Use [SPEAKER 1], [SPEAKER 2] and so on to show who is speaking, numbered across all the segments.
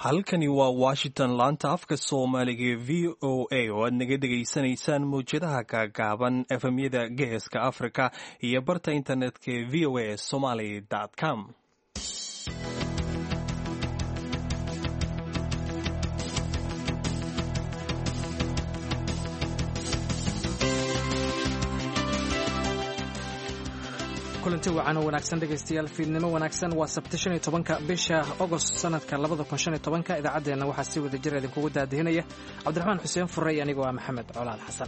[SPEAKER 1] halkani waa washington laanta afka soomaaliga ee v o a oo aad naga dhegaysanaysaan mawjadaha gaagaaban efemyada geeska africa iyo barta internetka ee v o a somaly com.
[SPEAKER 2] kulanti wacan oo wanaagsan dhegaystayaal fiidnimo wanaagsan waa sabti 15 bisha August sanadka 2015 idaacadeena waxaa si wada jir idinkugu daadihinaya Cabdiraxmaan Xuseen Furey anigoo ah Maxamed Colaal Xasan.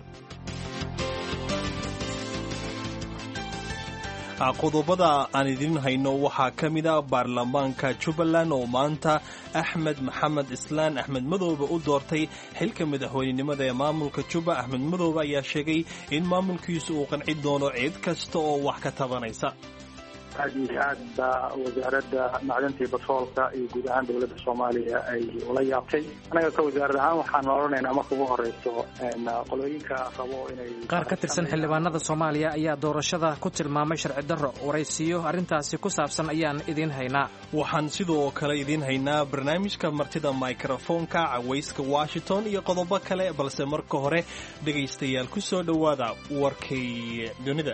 [SPEAKER 1] qodobada aan idin hayno waxaa ka mid ah baarlamaanka Jubbaland oo maanta Axmed Maxamed Islaan Axmed Madoobe u doortay xilka madaxweynenimada ee maamulka Jubba. Axmed Madoobe ayaa sheegay in maamulkiisu uu qanci doono cid kasta oo wax ka tabanaysa.
[SPEAKER 3] aad iyo aad baa wasaaradda macdanta iyo batroolka iyo guud ahaan dowladda Soomaaliya ay ula yaabtay. anaga ka wasaarad ahaan waxaan oranaynaa marka ugu horeyso qolooyinka rabo inay
[SPEAKER 2] qaar ka tirsan xildhibaanada Soomaaliya ayaa doorashada ku tilmaamay sharci darro. waraysiyo arrintaasi ku saabsan ayaan idin haynaa.
[SPEAKER 1] waxaan sidoo kale idin haynaa barnaamijka martida microphone-ka cawayska Washington iyo qodobo kale, balse marka hore dhegaystayaal ku soo dhawaada warkay dunida.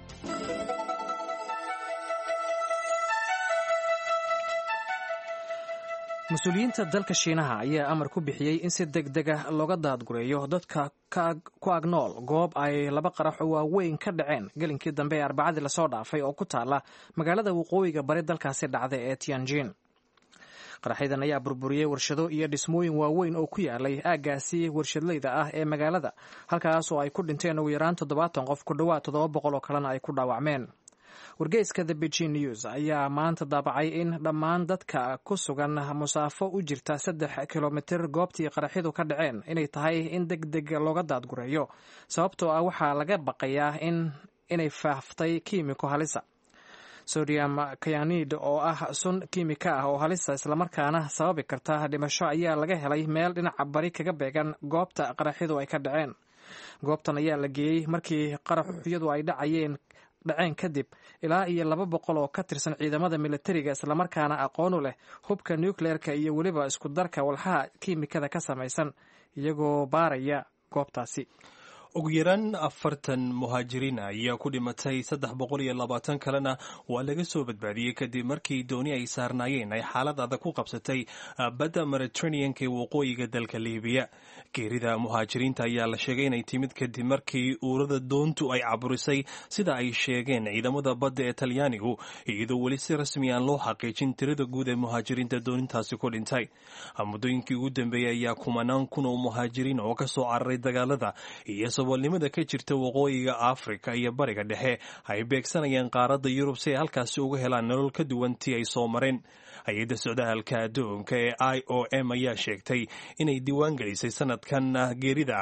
[SPEAKER 2] mas-uuliyiinta dalka Shiinaha ayaa amar ku bixiyey in si degdeg ah looga daadgureeyo dadka ku agnool goob ay laba qarax oo waaweyn ka dhaceen gelinkii dambe ee Arbacadii lasoo dhaafay oo ku taala magaalada waqooyiga bari dalkaasi dhacday ee Tianjin. qaraxyadan ayaa burburiyey warshado iyo dhismooyin waaweyn oo ku yaalay aaggaasi warshadleyda ah ee magaalada, halkaas oo ay ku dhinteen ugu yaraan 70 qof, ku dhowaad 700 oo kalena ay ku dhaawacmeen. wargeyska The Beijing News ayaa maanta daabacay in dhammaan dadka ku sugan musaafo u jirta 3 kilomitir goobtii qaraxyadu ka dhaceen inay tahay in degdeg looga daadgureeyo, sababtoo ah waxaa laga baqayaa inay faaftay kiimiko halisa. sodium cyanide oo ah sun kiimika ah oo halisa islamarkaana sababi karta dhimasho ayaa laga helay meel dhinaca bari kaga beegan goobta qaraxyadu ay ka dhaceen. goobtan ayaa la geeyey markii qaraxyadu ay dhaceen kadib ilaa iyo 200 oo ka tirsan ciidamada militariga islamarkaana aqoon u leh hubka nuclearka iyo weliba isku darka walxaha kiimikada ka samaysan, iyagoo baaraya goobtaasi.
[SPEAKER 1] ugu yaraan 40 muhaajiriin ayaa ku dhimatay, 320 kalena waa laga soo badbaadiyey kadib markii dooni ay saarnaayeen ay xaalad adag ku qabsatay badda Mediterranean-ka ee waqooyiga dalka Liibiya. geerida muhaajiriinta ayaa la sheegay inay timid kadib markii uurada doontu ay caburisay, sida ay sheegeen ciidamada badda ee Talyaanigu, iyadoo weli si rasmi aan loo xaqiijin tirada guud ee muhaajiriinta doonintaasi ku dhintay. muddooyinkii ugu dambeeyay ayaa kumanaan kun oo muhaajiriin oo ka soo cararay dagaalada iyo saboolnimada ka jirta waqooyiga Afrika iyo bariga dhexe ay beegsanayaan qaaradda Yurub si ay halkaasi uga helaan nolol ka duwan tii ay soo mareen. hay-adda socdaalka adduunka ee IOM ayaa sheegtay inay diiwaan gelisay sanadkan geerida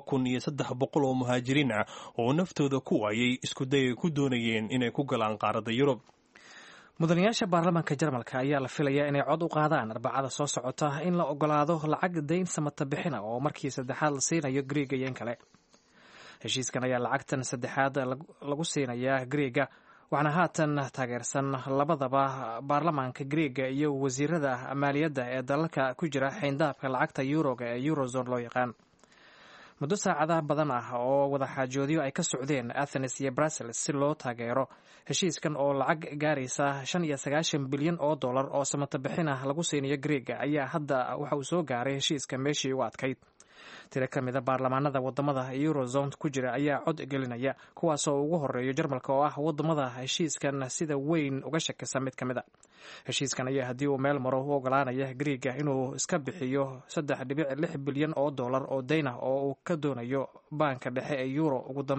[SPEAKER 1] 2300 oo muhaajiriin ah oo naftooda ku waayay isku day ay ku doonayeen inay ku galaan qaaradda Yurub.
[SPEAKER 2] mudanayaasha baarlamaanka Jarmalka ayaa la filayaa inay cod u qaadaan Arbacada soo socota in la ogolaado lacag dayn samata bixin oo markii saddexaad la siinayo Greega iyo kale. heshiiskan ayaa lacagtan saddexaad lagu siinayaa Greega, waxaana haatan taageersan labadaba baarlamaanka Greega iyo wasiirada maaliyadda ee dalalka ku jira xeyndaabka lacagta Euroga ee Eurozone loo yaqaan. muddo saacadaha badan ah oo wada xaajoodiyo ay ka socdeen Athens iyo Brussels si loo taageero heshiiskan oo lacag gaaraysa 95 bilyan oo dollar oo samata bixin ah lagu siinayo Greega ayaa hadda waxa uu soo gaaray heshiiska meeshii u adkayd. tiro ka mid ah baarlamaanada wadamada Eurozone ku jira ayaa cod gelinaya, kuwaas oo ugu horeeyo Jarmalka oo ah wadamada heshiiskan sida weyn uga shakisa mid ka mid ah. heshiiskan ayaa haddii uu meel maro u ogolaanaya Greega inuu iska bixiyo 3.6 bilyan oo dollar oo dayn ah oo uu ka doonayo baanka dhexe ee Euro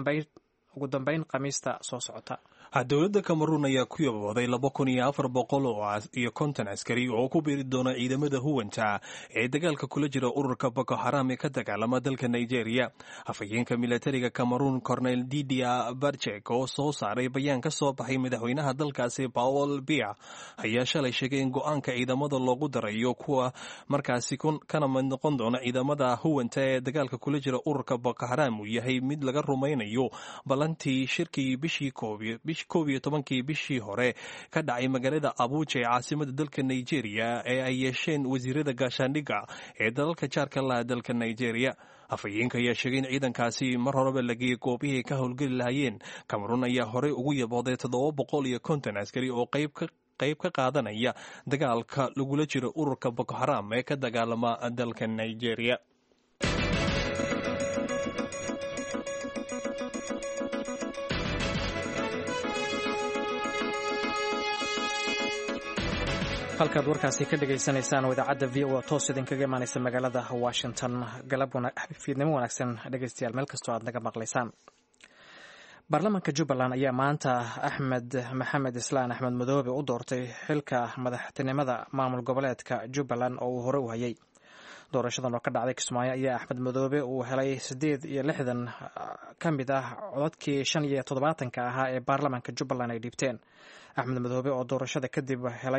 [SPEAKER 2] ugu dambeyn Khamiista soo socota.
[SPEAKER 1] dowladda Cameroon ayaa ku yabooday 2450 askari oo ku biiri doona ciidamada huwanta ee dagaalka kula jira ururka Boko Haram ee ka dagaalama dalka Nigeria. afhayeenka militariga Cameroon Colonel Didier Barchek oo soo saaray bayaan ka soo baxay madaxweynaha dalkaasi Paul Biya ayaa shalay sheegay in go'aanka ciidamada loogu darayo kuwa markaasi kana mid noqon doona ciidamada huwanta ee dagaalka kula jira ururka Boko Haram uu yahay mid laga rumaynayo balantii shirkii bishii 11 bishii hore ka dhacay magaalada Abuja ee caasimada dalka Nigeria ee ay yeesheen wasiirada gaashaandhigga ee dalalka jaarka la dalka Nigeria. Afhayeenka ayaa sheegay in ciidankaasi mar horeba la geeyay goobihii ka howlgeli lahaayeen. Cameroon ayaa horey ugu yabooday 750 askari oo qayb ka qaadanaya dagaalka lagula jiro ururka Boko Haram ee ka dagaalama dalka Nigeria.
[SPEAKER 2] halkaad warkaasi ka dhegaysanaysaan idaacadda VOA toos idinkaga imaanaysa magaalada Washington. fiidnimo wanaagsan dhegaystayaal meel kastoo aad naga maqlaysaan. baarlamaanka Jubbaland ayaa maanta Axmed Maxamed Islaan Axmed Madoobe u doortay xilka madaxtinimada maamul goboleedka Jubbaland oo uu hore u hayay. doorashadan oo ka dhacday Kismaayo ayaa Axmed Madoobe uu helay 68 ka mid ah codadkii 75 ahaa ee baarlamaanka Jubbaland ay dhibteen. Axmed Madoobe oo doorashada kadib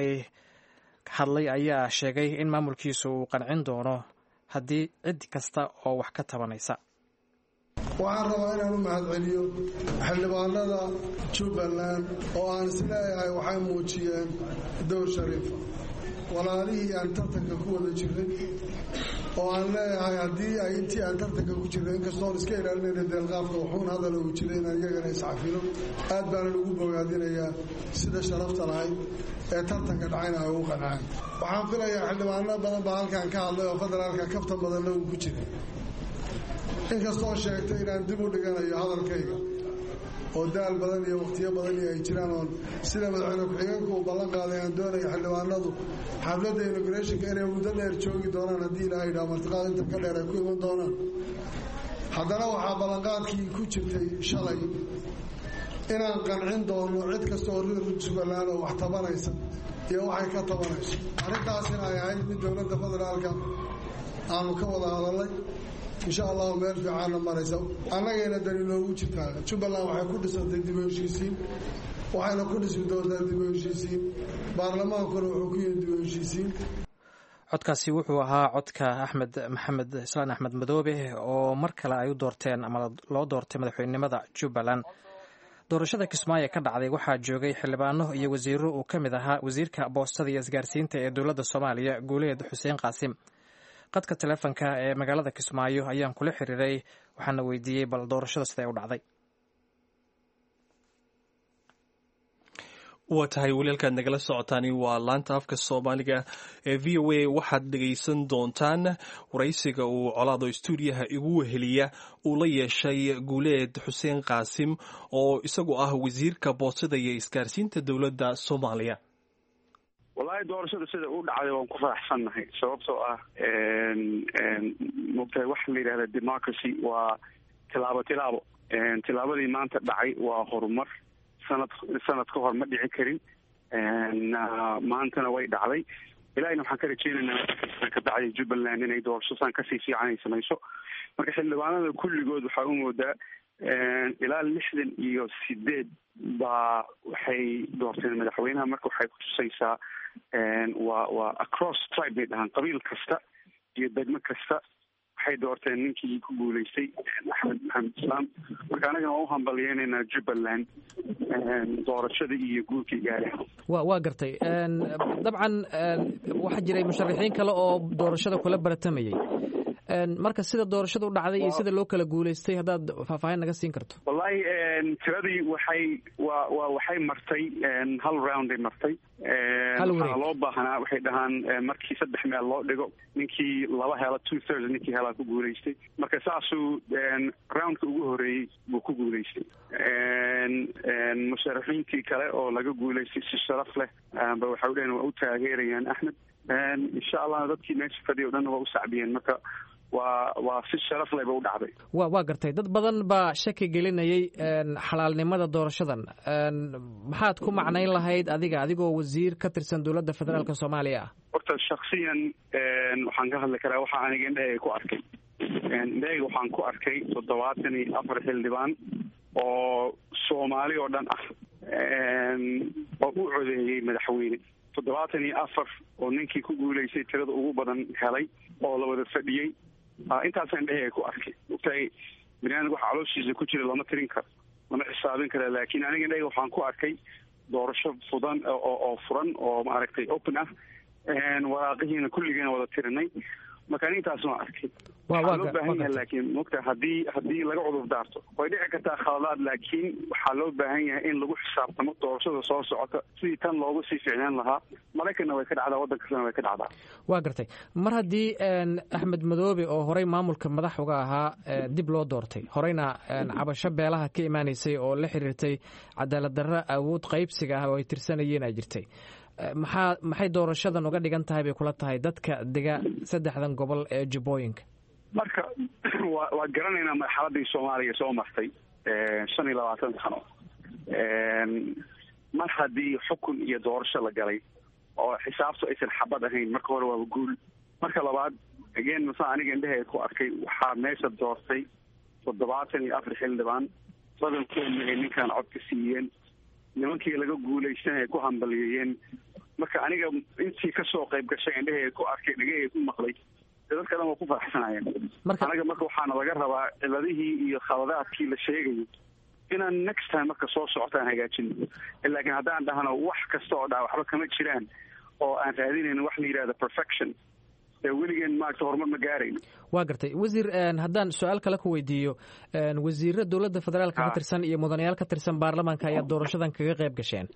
[SPEAKER 2] hadlay ayaa sheegay in maamulkiisu uu qancin doono haddii cid kasta oo wax ka tabanaysa.
[SPEAKER 4] waxaan rabaa inaan u mahadceliyo xildhibaanada Jubbaland oo aan isleeyahay waxay muujiyeen dowr shariif walaalihii aan tartanka ku wada jirnay oo aan leeyahay haddii ay intii aan tartanka ku jirnay inkastoo iska ilaalinayna deelqaafka wuxuun hadal ugu jiray inaan iyagana iscafino aad baanan ugu bogaadinayaa sida sharafta lahayd ee tartanka dhacayna ay ugu qanceen. waxaan filayaa xildhibaano badan baa halkan ka hadlay oo federaalka kaftan badanna uu ku jiray inkastoo sheegtay inaan dib u dhiganayo hadalkayga oo daal badan iyo waqtiyo badan ay jiraan oo sida madaxweyne ku-xigeenku uu ballan qaaday aan doonayo xildhibaanadu xafladda inaugurationka inay muddo dheer joogi doonaan haddii ilaahay idhaa martiqaad inta ka dheer ay ku iman doonaan. haddana waxaa ballanqaadkii ku jirtay shalay inaan qancin doono cid kasta oo reer Jubbaland oo wax tabanaysa iyo waxay ka tabanayso. arrintaasina ay ahayd mid dowladda federaalka aanu ka wada hadalnay insha Allah meel fiican maraysa. annagana dani loogu jirtaa Jubbaland waxay ku dhisantay dib u heshiisiin waxayna ku dhisi doontaa dib u heshiisiin baarlamaankuna wuxuu ku yimid dib u heshiisiin.
[SPEAKER 2] codkaasi wuxuu ahaa codka Axmed Maxamed Islaan Axmed Madoobe oo mar kale ay u doorteen ama loo doortay madaxweynenimada Jubbaland. doorashada Kismaayo ka dhacday waxaa joogay xildhibaano iyo wasiiro uu ka mid ahaa wasiirka boostada iyo isgaarsiinta ee dowladda Soomaaliya Guuleed Xuseen Qaasim. qadka telefoonka ee magaalada Kismaayo ayaan kula xiriiray waxaana weydiiyey bal doorashada sida ay u dhacday.
[SPEAKER 1] waa tahay walaalkaad nagala socotaani waa laanta afka Soomaaliga ee VOA. waxaad dhegaysan doontaan waraysiga uu colaado stuudiyaha igu weheliya uu la yeeshay Guuleed Xuseen Qaasim oo isagu ah wasiirka boostada iyo isgaarsiinta dowladda Soomaaliya.
[SPEAKER 5] wallahi doorashada sida uu dhacday waan ku faraxsanahay sababtoo ah mugtahay waxa la yiraahdo democracy waa tilaabadii maanta dhacay waa horumar sanad ka hor ma dhici karin maantana way dhacday. ilaahayna waxaan ka rajeynaynaa ka dhacday Jubbaland inay doorasho san kasii fiican ay samayso. marka xildhibaanada kulligood waxaa u moodaa ilaa 68 baa waxay doorteen madaxweynaha. marka waxay kutusaysaa waa across tribe bay dhahaan qabiil kasta iyo degmo kasta waxay doorteen ninkii ku guuleystay Axmed Maxamed Islaan. marka anagana waa u hambalyeynayna Jubbaland doorashada iyo guulkii gaaray.
[SPEAKER 2] waa gartay. dabcan waxaa jiray musharaxiin kale oo doorashada kula baratamayay. marka sida doorashada u dhacday iyo sida loo kala guuleystay haddaad faahfaahin naga siin karto.
[SPEAKER 5] wallahi tiradii waxay martay hal round ay martay. waxaa loo baahnaa waxay dhahaan markii 3 meel loo dhigo ninkii 2 hela 2/3 ninkii helaa ku guuleystay. marka saasuu roundka ugu horeeyey buu ku guuleystay. musharaxiintii kale oo laga guuleystay si sharaf leh ba waxay u dhaheen waa u taageerayaan Axmed. insha Allah dadkii meesha fadhiyo dhan waa u sacbiyeen. marka waa si sharaf leh u dhacday.
[SPEAKER 2] waa gartay. dad badan baa shaki gelinayay xalaalnimada doorashadan. maxaad ku macnayn lahayd adigoo wasiir ka tirsan dowladda federaalka Soomaaliya ah?
[SPEAKER 5] horta shakhsiyan waxaan ka hadli karaa waxa aniga indhahayga ku arkay. indhahayga waxaan ku arkay 74 xildhibaan oo Soomaali oo dhan ah oo u codeeyay madaxweyne. 74 oo ninkii ku guuleystay tirada ugu badan helay oo la wada fadhiyay. intaasaan indhahayga ku arkay. ogtahay bini'aadamka waxa calooshiisa ku jira lama tirin karo. lama xisaabin kara. laakiin aniga indhahayga waxaan ku arkay doorasho fudan oo furan oo maaragtay open ah, waraaqihiina kulligeena wada tirinay. marka aniga intaas waan arkay. waxaa loo baahan yahay laakiin mogta haddii laga cudur daarto way dhici kartaa khaladaad, laakiin waxaa loo baahan yahay in lagu xisaabtamo doorashada soo socota sidii tan loogu sii ficnaan lahaa. maraykanna way ka dhacdaa, waddan kastana way ka dhacdaa.
[SPEAKER 2] waa gartay. mar haddii axmed madoobe oo horey maamulka madax uga ahaa dib loo doortay, horeyna cabasho beelaha ka imaanaysay oo la xiriirtay cadaalad darro awood qaybsiga ah oo ay tirsanayeen ay jirtay, maxay doorashadan uga dhigan tahay bay kula tahay dadka dega 3 gobol ee jubbooyinka?
[SPEAKER 5] marka waa garanaynaa marxaladii soomaaliya soo martay 25 sano. mar haddii xukun iyo doorasho la galay oo xisaabtu aysan xabad ahayn, marka hore waaba guul. marka labaad again masa aniga indhaheeda ku arkay waxaa meesha doortay 74 xildhibaan, badankoodna ay ninkan cod ka siiyeen, nimankii laga guulaysan ay ku hambaliyeeyeen. marka aniga intii kasoo qayb gashay indhaheeda ku arkay, dhagaheeda ku maqlay, dadka dhan waa ku faraxsanayeen. anaga marka waxaana laga rabaa ciladihii iyo khaladaadkii la sheegayo inaan next time marka soo socotaan hagaajino. laakiin haddaan dhahno wax kasta oo dhaca waxba kama jiraan oo aan raadinayn wax la yidhahda perfection, weligeen maaragta horumar ma gaarayno.
[SPEAKER 2] waa gartay. wasiir, haddaan su-aal kale ku weydiiyo, wasiirra dowladda federaalka ka tirsan iyo mudanayaal ka tirsan baarlamaanka ayaa doorashadan kaga qayb gasheen.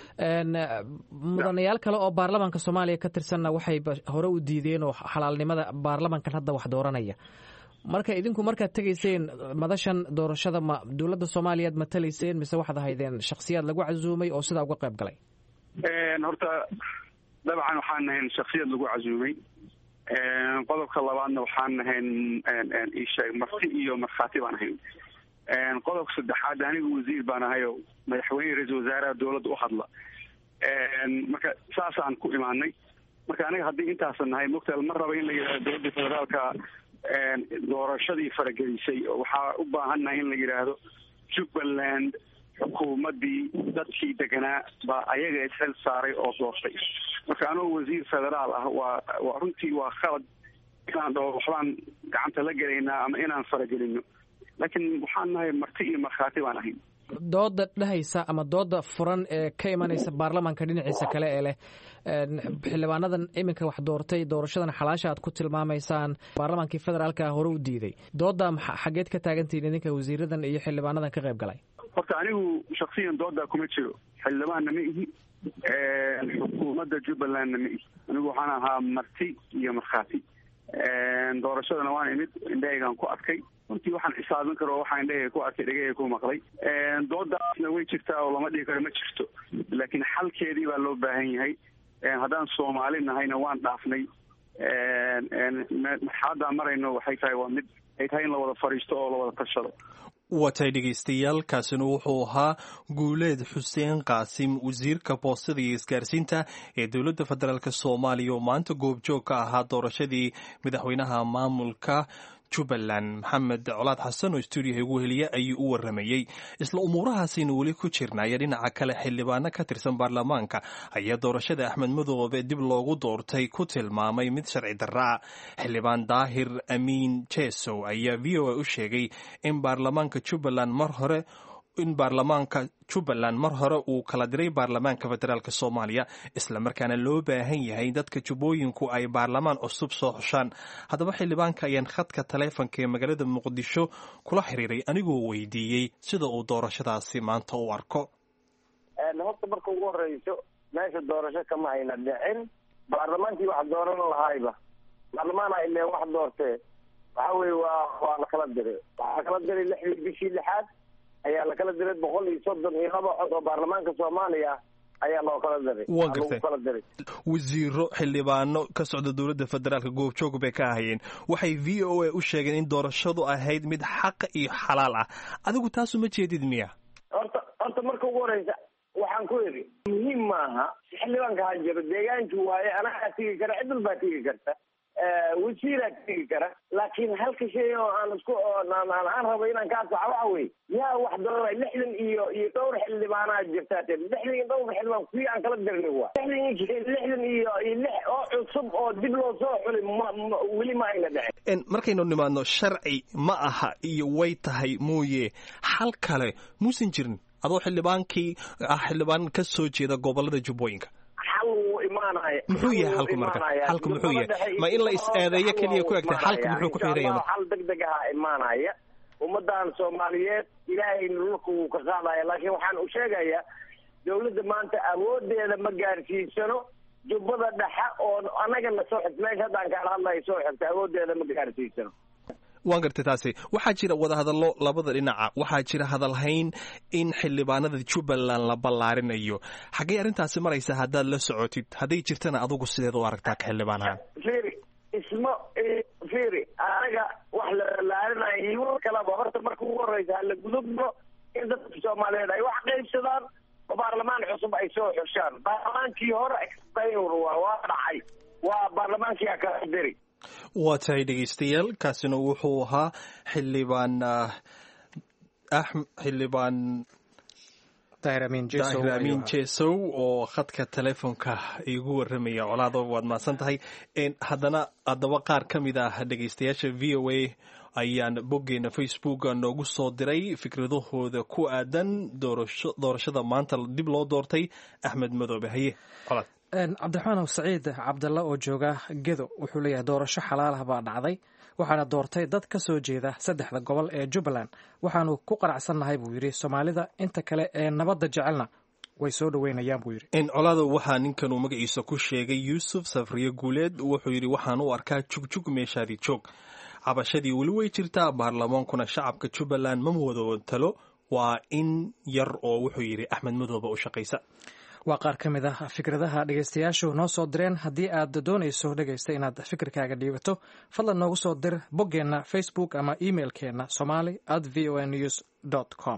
[SPEAKER 2] mudanayaal kale oo baarlamaanka soomaaliya ka tirsanna waxay hore u diideen oo xalaalnimada baarlamankan hadda wax dooranaya. marka idinku markaad tegayseen madashan doorashada, ma dowladda soomaaliyaad matalayseen mise waxaad ahaydeen shakhsiyaad lagu casuumay oo sidaa uga qayb galay?
[SPEAKER 5] horta dabcan waxaan nahayn shakhsiyad lagu casuumay. qodobka labaadna waxaan nahayn isheeg marti iyo markhaati baan ahayn. qodobka saddexaad anigu wasiir baan ahay oo madaxweyne ra-iisul wasaaraha dowladda u hadla. marka saasaan ku imaanay. marka aniga haddii intaasan nahay mogtaal ma raba in la yidhahdo dowladda federaalka doorashadii faragelisay. waxaa u baahannahay in la yidhaahdo jubbaland xukuumaddii dadkii deganaa baa ayaga ishel saaray oo doortay. marka anoo wasiir federaal ah waa runtii waa khalad inaan dhaho waxbaan gacanta la gelaynaa ama inaan faragelino. laakiin waxaan nahay marti iyo markhaati baan ahayn.
[SPEAKER 2] dooda dhehaysa ama dooda furan ee ka imanaysa baarlamaanka dhinaciisa kale ee leh xildhibaanadan iminka wax doortay, doorashadan xalaasha aad ku tilmaamaysaan, baarlamaankii federaalka hore u diiday, dooda xageed ka taagantihiin idinka wasiiradan iyo xildhibaanadan ka qayb galay?
[SPEAKER 5] horta anigu shaksiyan doodaa kuma jiro, xildhibaanna ma ihi, xukuumadda jubbalandna ma ihi. anigu waxaan ahaa marti iyo markhaati. doorashadana waan imid, indhahaygaan ku arkay. runtii waxaan xisaabin karo waxaa indhahayga ku arkay, dhagahayga ku maqlay. doodaasna way jirtaa oo lama dhihi karo ma jirto, laakiin xalkeedii baa loo baahan yahay. haddaan soomaali nahayna waan dhaafnay. marxaladaan marayno waxay tahay waa mid ay tahay in la wada fadhiisto oo la wada tashado.
[SPEAKER 1] watay dhegaystayaal, kaasina wuxuu ahaa guuleed xuseen qaasim, wasiirka boostada iyo isgaarsiinta ee dowladda federaalk soomaaliya oo maanta goobjoog ka ahaa doorashadii madaxweynaha maamulka jubbaland. maxamed colaad xasan oo stuudiyaha ugu heliya ayuu u waramayey. isla umuurahaasaynu weli ku jirnaya. dhinaca kale, xildhibaano ka tirsan baarlamaanka ayaa doorashada axmed madoobe dib loogu doortay ku tilmaamay mid sharci darra ah. xildhibaan daahir amiin jesow ayaa v o a u sheegay in baarlamaanka jubbaland mar hore uu kala diray baarlamaanka federaalk soomaaliya, islamarkaana loo baahan yahay dadka jubbooyinku ay baarlamaan cusub soo xushaan. haddaba xildhibaanka ayaan khadka taleefonka ee magaalada muqdisho kula xiriiray anigoo weydiiyey sida uu doorashadaasi maanta u arko.
[SPEAKER 6] horta marka ugu horeyso meesha doorasho kama ayna dhicin. baarlamaankii wax dooran lahayba baarlamaana ile wax doortee waxa weye waa la kala diray. waxaa kala diray 6 bishii 6 ayaa la kala diray 132 cod oo baarlamaanka Soomaaliya ayaa loo kala diray.
[SPEAKER 1] wasiiro xildhibaano ka socda dowladda federaalka goobjoog bay ka ahayeen. waxay v o a u sheegeen in doorashadu ahayd mid xaq iyo xalaal ah. adigu taasu ma jeedid miya?
[SPEAKER 6] horta marka ugu horeysa waxaan ku yidhi muhiim maaha xildhibaanka ha jiro, deegaanki waaye anagaa tigi kara, cid walbaa tigi karta. wasiiraa tegi kara, laakiin halka shay oo aan rabo inaan ka adfaco waxa weye yaa wax doonay 60 iyo dhowr xildhibaanaa jirtaa 60 iyo dhowr xildhibaan kuwii aan kala dirnay waa 60 iyo 6 oo cusub oo dib loo soo xulay weli ma ayna dhicin.
[SPEAKER 1] markaynu nimaadno sharci ma aha iyo way tahay mooye hal kale muusan jirin adoo xildhibaan ka soo jeeda gobolada jubbooyinka muxuu yahay halku marka halku muxuu yahay ma in la is-eedeeyo keliya ku egtay halku muxuu ku xiran yahay
[SPEAKER 6] hal degdeg ah imaanaya ummadan Soomaaliyeed ilaahay nurku uu ka qaadaya laakiin waxaan u sheegayaa dawladda maanta awoodeeda ma gaarsiisano jubbada dhexe oo anaga la soo xidmeey hadaan ka hadlayo soo xigta awoodeeda ma gaarsiisano.
[SPEAKER 1] waan gartay taasi waxaa jira wadahadallo labada dhinaca waxaa jira hadalhayn in xildhibaanada Jubbaland la ballaarinayo xagee arrintaasi maraysa haddaad la socotid hadday jirtana adigu sideed u aragtaa ka xildhibaanahan
[SPEAKER 6] fiiri anaga wax la ballaarinayo iyo kalaba horta marka ugu horeysa la gudubno in dadka Soomaaliyeed ay wax qaybsadaan oo baarlamaan cusub ay soo xushaan baarlamaankii hore expired waa dhacay waa baarlamaankii ka diri.
[SPEAKER 1] waa tahay dhegeystayaal kaasina wuxuu ahaa xildhibaan Daahir Amiin Jeesow oo khadka telefoonka igu waramaya colaado waad mahadsan tahay. haddaba qaar ka mid ah dhegeystayaasha VOA ayaan boggeena Facebook noogu soo diray fikradahooda ku aadan doorashada maanta dib loo doortay Axmed Madoobe. haye colaad.
[SPEAKER 2] cabdiraxmaan saciid cabdalla oo jooga gedo wuxuu leeyahay doorasho xalaal ah baa dhacday waxaana doortay dad ka soo jeeda 3 gobol ee Jubbaland waxaanu ku qaracsannahay buu yiri Soomaalida inta kale ee nabadda jecelna way soo dhaweynayaan buu yiri.
[SPEAKER 1] colaado waxaa ninkan uu magaciisa ku sheegay Yuusuf Safriye Guuleed wuxuu yiri waxaan u arkaa jugjug meeshaadii joog cabashadii weli way jirtaa baarlamaankuna shacabka Jubbaland ma wada talo waa in yar oo wuxuu yiri Axmed Madoobe u shaqaysa.
[SPEAKER 2] waa qaar ka mid ah fikradaha dhegeystayaashu noo soo direen haddii aad doonayso dhegeysta inaad fikirkaaga dhiibato fadlan noogu soo dir boggeenna Facebook ama emailkeena somali@voanews.com.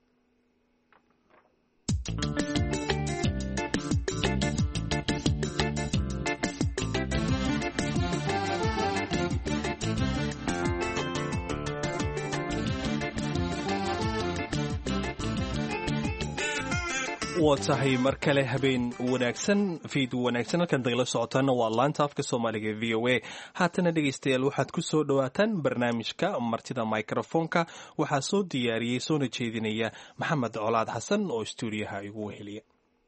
[SPEAKER 1] waa tahay mar kale habeen wanaagsan fiid wanaagsan halkan dagala socotaana waa laanta afka Soomaaliga VOA. haatana dhegeystayaal waxaad ku soo dhawaataan barnaamijka martida microfonka waxaa soo diyaariyey soona jeedinaya Maxamed Colaad Xasan oo stuudiyaha igu weheliya.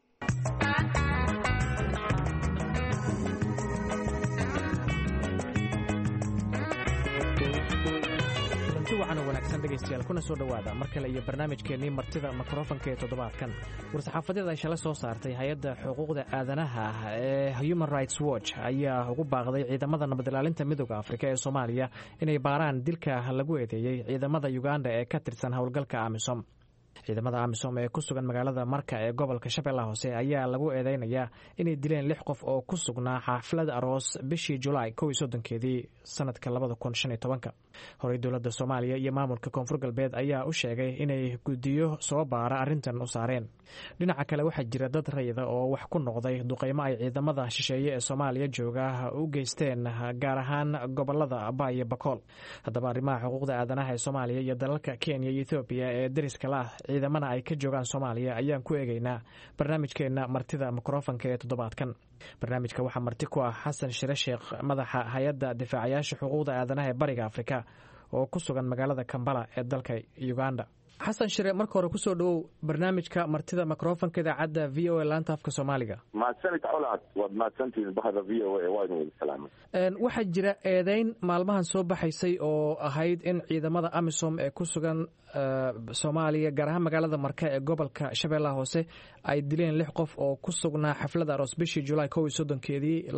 [SPEAKER 2] wanaagsan dhegeystayaal kuna soo dhawaada mar kale iyo barnaamijkeennii martida mikrofonka ee toddobaadkan war-saxaafadeed ay shala soo saartay hay-adda xuquuqda aadanaha ee Human Rights Watch ayaa ugu baaqday ciidamada nabad ilaalinta midowga Afrika ee Soomaaliya inay baaraan dilka lagu eedeeyay ciidamada Uganda ee ka tirsan howlgalka AMISOM. ciidamada AMISOM ee ku sugan magaalada Marka ee gobolka Shabeellaha Hoose ayaa lagu eedeynayaa inay dileen 6 qof oo ku sugnaa xaflad aroos bishii July 31 sanadka 2015. Horay dowladda Soomaaliya iyo maamulka Koonfur Galbeed ayaa u sheegay inay gudiyo soo baara arrintan u saareen. dhinaca kale waxaa jira dad rayida oo wax ku noqday duqeymo ay ciidamada shisheeye ee Soomaaliya jooga u geysteen gaar ahaan gobolada Aba iyo Bakool. haddaba arrimaha xuquuqda aadanaha ee Soomaaliya iyo dalalka Kenya iyo Ethiopia ee dariska la ciidamada ay ka joogaan Soomaaliya ayaan ku eegaynaa barnaamijkeena martida mikrofonka ee toddobaadkan. barnaamijka waxaa marti ku ah Xasan Shire Sheekh madaxa hay'adda difaacayaasha xuquuqda aadanaha ee Bariga Afrika oo ku sugan magaalada Kampala ee dalka Uganda. Xasan Shire marka hore ku soo dhawow barnaamijka martida mikrofonka idaacadda VOA laanta afka Soomaaliga.
[SPEAKER 7] mahadsanid colaad waad mahadsantihiin bahda VOA waanu wada salaamay.
[SPEAKER 2] waxaa jira eedeyn maalmahan soo baxaysay oo ahayd in ciidamada AMISOM ee ku sugan Soomaaliya gaar ahaan magaalada Marka ee gobolka Shabeellaha Hoose ay dileen 6 qof oo ku sugnaa xaflad aroos bishii July 31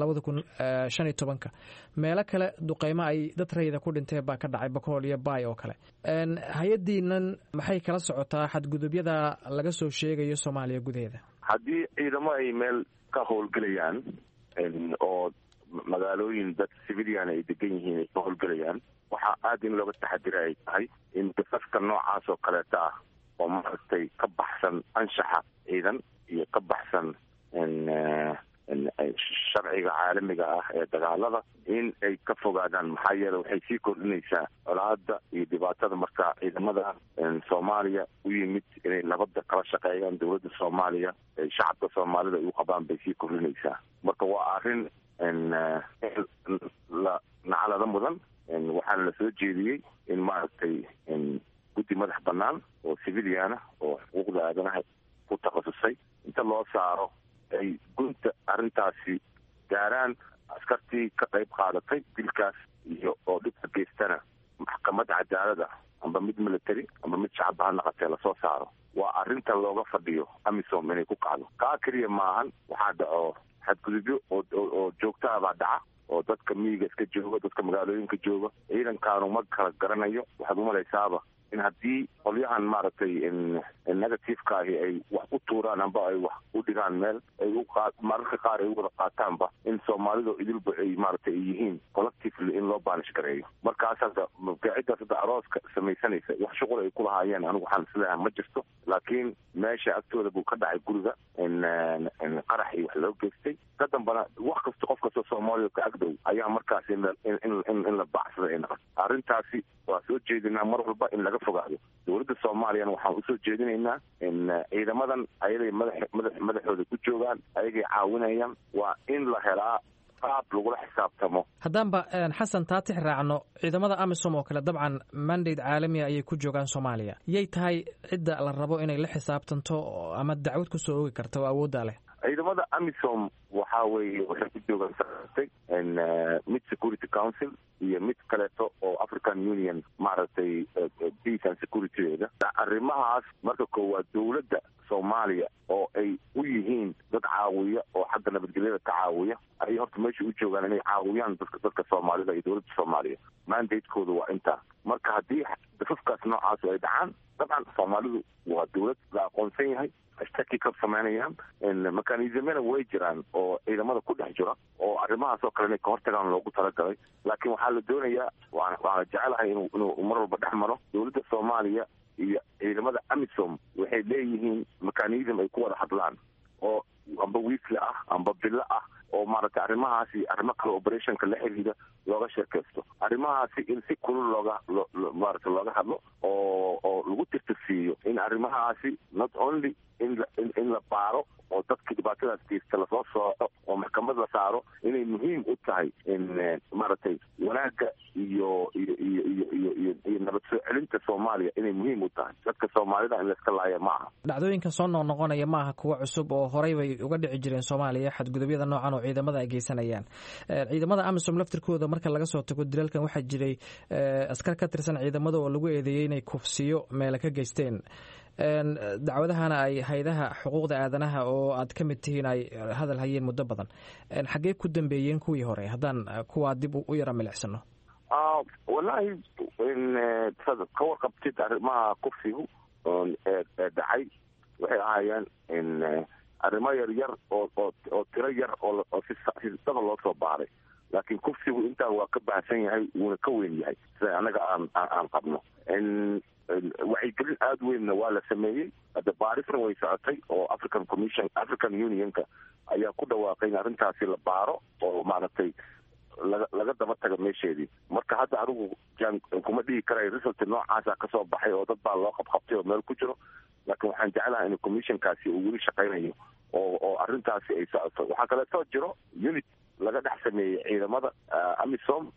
[SPEAKER 2] 2015. meelo kale duqeymo ay dad rayida ku dhinteen baa ka dhacay Bakool iyo Bay oo kale. hay'adiinan maxay kala socotaa xadgudubyada laga soo sheegayo Soomaaliya gudaheeda?
[SPEAKER 7] haddii ciidamo ay meel ka howlgelayaan oo magaalooyin dad civilian ay degan yihiin ay ka howlgelayaan waxaa aad in looga taxadira ay tahay in dadka noocaas oo kaleeta ah oo maaragtay ka baxsan anshaxa ciidan iyo ka baxsan sharciga caalamiga ah ee dagaalada in ay ka fogaadaan, maxaa yeele waxay sii kordhinaysaa colaada iyo dhibaatada. marka ciidamada soomaaliya u yimid inay nabadda kala shaqeeyaan dowladda soomaaliya, shacabka soomaalida ay u qabaan bay sii kordhinaysaa. marka waa arrin nacalada mudan. waxaana la soo jeediyey in maaragtay guddi madax banaan oo civiliana oo xuquuqda aadanaha ku takhasusay inta loo saaro ay gunta arrintaasi gaaraan. askartii ka qayb qaadatay dilkaas iyo oo dhibka geystana maxkamadda cadaalada amba mid military amba mid shacabba ha naqatee lasoo saaro. waa arrinta looga fadhiyo amisom inay ku kacdo. kaa keliya maahan, waxaa dhaco xadgudubyo oo joogtaa baa dhaca oo dadka miyiga iska jooga, dadka magaalooyinka jooga. ciidankaanu ma kala garanayo. waxaad umalaysaaba in haddii qolyahan maaragtay negativeka ahi ay wax u tuuraan amba ay wax u dhigaan meel ay mararka qaar ay u wada qaataanba in soomaalidu idilba ay maaragtay ay yihiin collectively in loo baanish gareeyo. markaas hadda ciddaas hadda arooska samaysanaysa wax shuqul ay ku lahaayeen anigu waxaan isleeyahay ma jirto. laakiin meesha agtooda buu ka dhacay guriga qarax iyo wax loo geystay. ka dambana wax kasta qof kasta soomaaliya ka agdow ayaa markaas in la bacsada ay noqoto. arrintaasi waa soo jeedinaa mar walba in laga fogaado. dowladda soomaaliyana waxaan usoo jeedinaynaa in ciidamadan ayaday madaxooda ku joogaan, ayagay caawinayaan. waa in la helaa qaab lagula xisaabtamo.
[SPEAKER 2] haddaanba xasan taatix raacno, ciidamada amisom oo kale dabcan mandate caalamiya ayay ku joogaan soomaaliya. yay tahay cidda la rabo inay la xisaabtanto ama dacwad kusoo oogi karta oo awooddaa leh?
[SPEAKER 7] ciidamada amisom waxaa weeye waxay ku joogaan saartay mid security council iyo mid kaleeto oo African Union maaragtay peace and security-da. arrimahaas marka koowaad dowladda Soomaaliya oo ay u yihiin dad caawiya oo xagga nabadgelyada ka caawiya ay horta meesha u joogaan inay caawiyaan dadka Soomaalida iyo dowladda Soomaaliya. mandate-kooda waa intaa. marka haddii dafafkaas noocaas ay dhacaan, dabcan Soomaalidu waa dowlad la aqoonsan yahay, ashtaki ka samaynayaan. mekanismena way jiraan oo ciidamada ku dhex jira oo arrimahaas oo kale inay ka hortagaan loogu talagalay. laakiin waxaa la doonayaa, waana jecelahay inuu mar walba dhex maro dowladda Soomaaliya iyo ciidamada amisom. waxay leeyihiin mekanism ay ku wada hadlaan oo amba weekly ah amba bilo ah oo maaragtay arrimahaasi arrimo kale operationka la xiriira looga sheekaysto. arrimahaasi in si kulul maaragtay looga hadlo oo lagu tirtirsiiyo in arrimahaasi not only in la baaro oo dadka dhibaatadaas geysta lasoo sooco oo maxkamad la saaro, inay muhiim u tahay in maaragtay wanaagga iyo nabad soo celinta Soomaaliya inay muhiim u tahay. dadka Soomaalida in la iska laaya ma aha.
[SPEAKER 2] dhacdooyinka soo noqnoqonaya ma aha kuwa cusub oo horey bay uga dhici jireen Soomaaliya. xadgudubyada noocan oo ciidamada ay geysanayaan, ciidamada amisom laftirkooda marka laga soo tago dilalkan waxaa jiray askar ka tirsan ciidamada oo lagu eedeeyey inay kufsiyo meela ka geysteen. dacwadahana ay hay'adaha xuquuqda aadanaha oo aad ka mid tihiin ay hadal hayeen muddo badan. xaggee ku dambeeyeen kuwii hore haddaan kuwaa dib u yara milicsano?
[SPEAKER 7] wallaahi ka warqabtid arrimaha kufsigu dhacay waxay ahaayeen arrimo yaryar oo tiro yar oo si daba loo soo baaray. laakiin kufsigu intaa waa ka baahsan yahay, wuuna ka weyn yahay sida annaga aan qabno. wacyigelin aada weynna waa la sameeyey. hadda baarisna way socotay oo African Unionka ayaa ku dhawaaqay in arrintaasi la baaro oo maaragtay laga daba taga meesheedii. marka hadda anigu kuma dhihi karay result noocaasa ka soo baxay oo dad baa loo qabqabtay oo meel ku jiro. laakiin waxaan jeclahay in commissionkaasi uu weli shaqaynayo oo arrintaasi ay socoto. waxaa kaleetoo jiro unit laga dhex sameeyey ciidamada amisom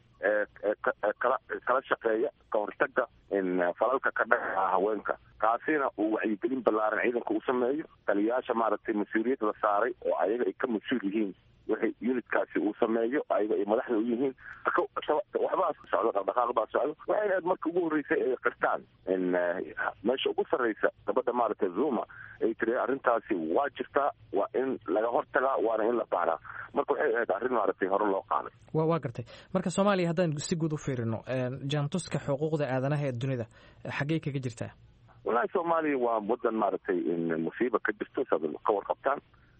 [SPEAKER 7] kala shaqeeya ka hortaga falalka ka dhaca haweenka. kaasina uu wacyigelin ballaaran ciidanka u sameeyo. taliyayaasha maaragtay mas-uuliyad la saaray oo ayaga ay ka mas-uul yihiin waxay unitkaasi uu sameeyo, ayaga ay madaxda u yihiin. waxbaa socdo, dhaqdhaqaaq baa socdo. waxay ahayd marka ugu horreysay ay qirtaan meesha ugu sarreysa gabadha maaragtay Zuma ay tiri arrintaasi waa jirtaa, waa in laga hortagaa, waana in la baaraa. marka waxay ahayd arrin maaragtay hore loo qaaday.
[SPEAKER 2] waa gartay. marka Soomaaliya haddaan si guud u fiirino, jaantuska xuquuqda aadanaha ee dunida xaggee kaga jirtaa?
[SPEAKER 7] wallaahi Soomaaliya waa wadan maaragtay musiiba ka jirto sad ka warqabtaan.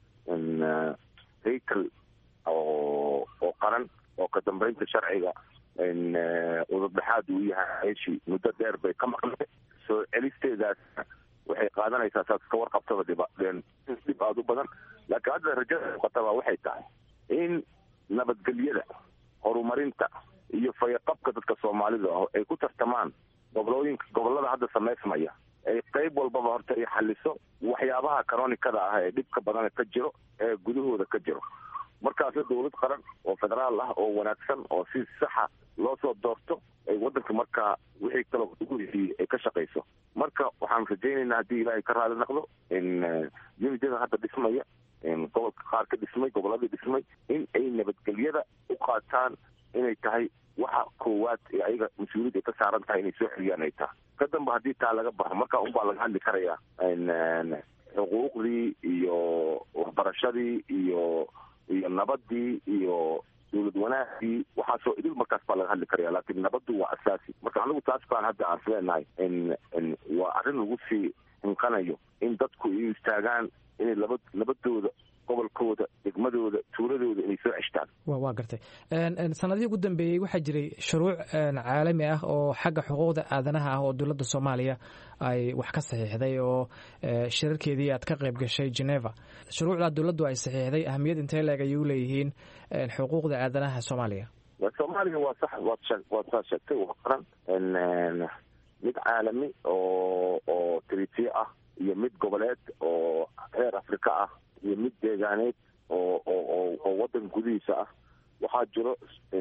[SPEAKER 7] haykal oo qaran oo ka dambeynta sharciga udubdhexaad uu yahay meeshii muddo dheer bay ka maqnay. soo celisteedaas waxay qaadanaysaa saas ka warqabtada dhib aad u badan. laakiin hadda rajada muuqataba waxay tahay in nabadgelyada, horumarinta iyo fayaqabka dadka soomaalida ah ay ku tartamaan gobolada hadda samaysmaya, ay qayb walbaba horta ay xaliso waxyaabaha karonikada ah ee dhibka badan ka jiro ee gudahooda ka jiro. markaas dowlad qaran oo federaal ah oo wanaagsan oo si saxa loo soo doorto ay wadanka markaa wixii kale ugu heshiiyey ay ka shaqayso. marka waxaan rajaynaynaa haddii ilaahay ka raali noqdo in unitida hadda dhismaya, gobolka qaar ka dhismay, goboladii dhismay, in ay nabadgelyada u qaataan inay tahay waxa koowaad ee ayaga mas-uuliyad ay ka saaran tahay inay soo celiyaan ay tahay. ka dambe haddii taa laga baxo markaa unbaa laga hadli karayaa xuquuqdii iyo waxbarashadii iyo nabadii iyo dowlad wanaagii, waxaasoo idil markaas baa laga hadli karaya. laakiin nabaddu waa asaasi. marka anigu taas baan hadda aan fileenahay waa arrin lagu sii hinqanayo in dadku ay istaagaan inay nabadooda, gobolkooda, degmadooda, tuuladooda inay soo ceshtaan.
[SPEAKER 2] waa gartay. sanadihii ugu dambeeyey waxaa jiray shuruuc caalami ah oo xagga xuquuqda aadanaha ah oo dowladda soomaaliya ay wax ka saxiixday oo shirarkeedii aad ka qayb gashay Geneva. shuruucdaa dowladdu ay saxiixday ahamiyad intee leeg ayay u leeyihiin xuquuqda aadanaha Soomaaliya?
[SPEAKER 7] Soomaaliya waa sax, waad sheegtay, waa qaran mid caalami oo treaty ah iyo mid goboleed oo reer Afrika ah iyo mid deegaaneed oo wadan gudihiisa ah. waxaa jiro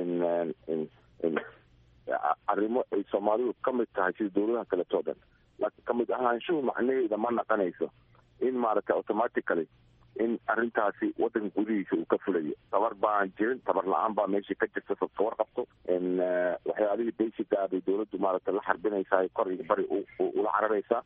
[SPEAKER 7] arrimo ay Soomaalidu ka mid tahay sida dowladaha kale oo dhan, laakiin ka mid ahaanshuhu macnaheeda ma naqanayso in maaragtay automatically in arrintaasi wadan gudihiisa uu ka fulayo. tabar baan jirin, tabar la-aan baa meeshii ka jirta sawar qabto. waxyaalihii basic ah bay dowladdu maaragtay la xarbinaysaa, kor iyo bari ula cararaysaa.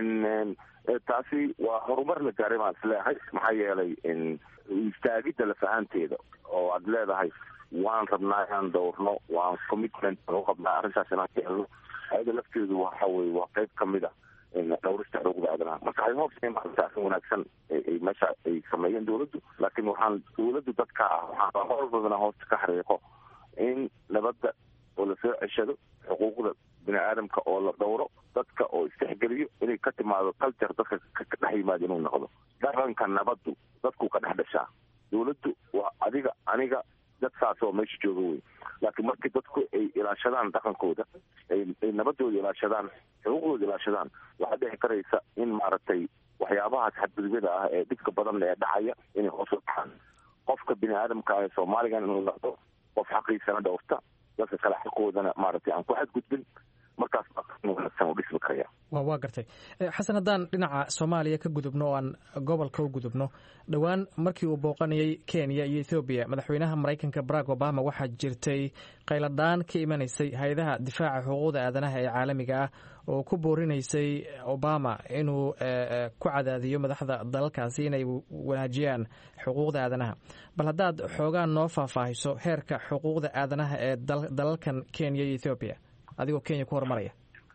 [SPEAKER 7] taasi waa horumar la gaaray baan isleeyahay. maxaa yeelay istaagidda lafahanteeda oo aad leedahay waan rabnaa inaan dowrno, waan commitment u qabnaa arrintaas inaan ka helno, ayada lafteedu waxa weye waa qayb kamid a dhowrista xuquuqda aadanaha. marka waxay hoobseen arrin wanaagsan meesha ay sameeyeen dowladdu. laakiin waxaan dowladdu dadka ah waxaan horbalbadana hoosta ka xariiqo in nabadda oo lasoo ceshado, xuquuqda bini aadamka oo la dhowro, dadka oo istixgeliyo, inay ka timaado culture dadka ka dhex yimaado inuu noqdo. dhaqanka nabaddu dadku ka dhex dhashaa. dowladdu waa adiga aniga dad saas oo meesha jooga wey. laakiin markii dadku ay ilaashadaan dhaqankooda, ay nabadooda ilaashadaan, xuquuqdooda ilaashadaan, waxaa dhici karaysa in maaragtay waxyaabahaas xadgudubyada ah ee dhibka badan ee dhacaya inay hoos u dhacaan. qofka bini aadamka ah ee Soomaaligan inuu noqdo qof xaqiisana dhowrta, dadka kale xaqoodana maaragtay aan ku xadgudbin, markaas wanaagsan u dhismi karaya.
[SPEAKER 2] waa gartay. xasan, haddaan dhinaca Soomaaliya ka gudubno oo aan gobolka u gudubno, dhowaan markii uu booqanayay Kenya iyo Ethiopia, madaxweynaha Maraykanka Barack Obama waxaa jirtay qayladhaan ka imanaysay hay-adaha difaaca xuquuqda aadanaha ee caalamiga ah oo ku boorinaysay Obama inuu ku cadaadiyo madaxda dalalkaasi inay wanaajiyaan xuquuqda aadanaha. bal haddaad xoogaan noo faahfaahiso heerka xuquuqda aadanaha ee dalalkan Kenya iyo Ethiopia adigoo Kenya ku horumaraya.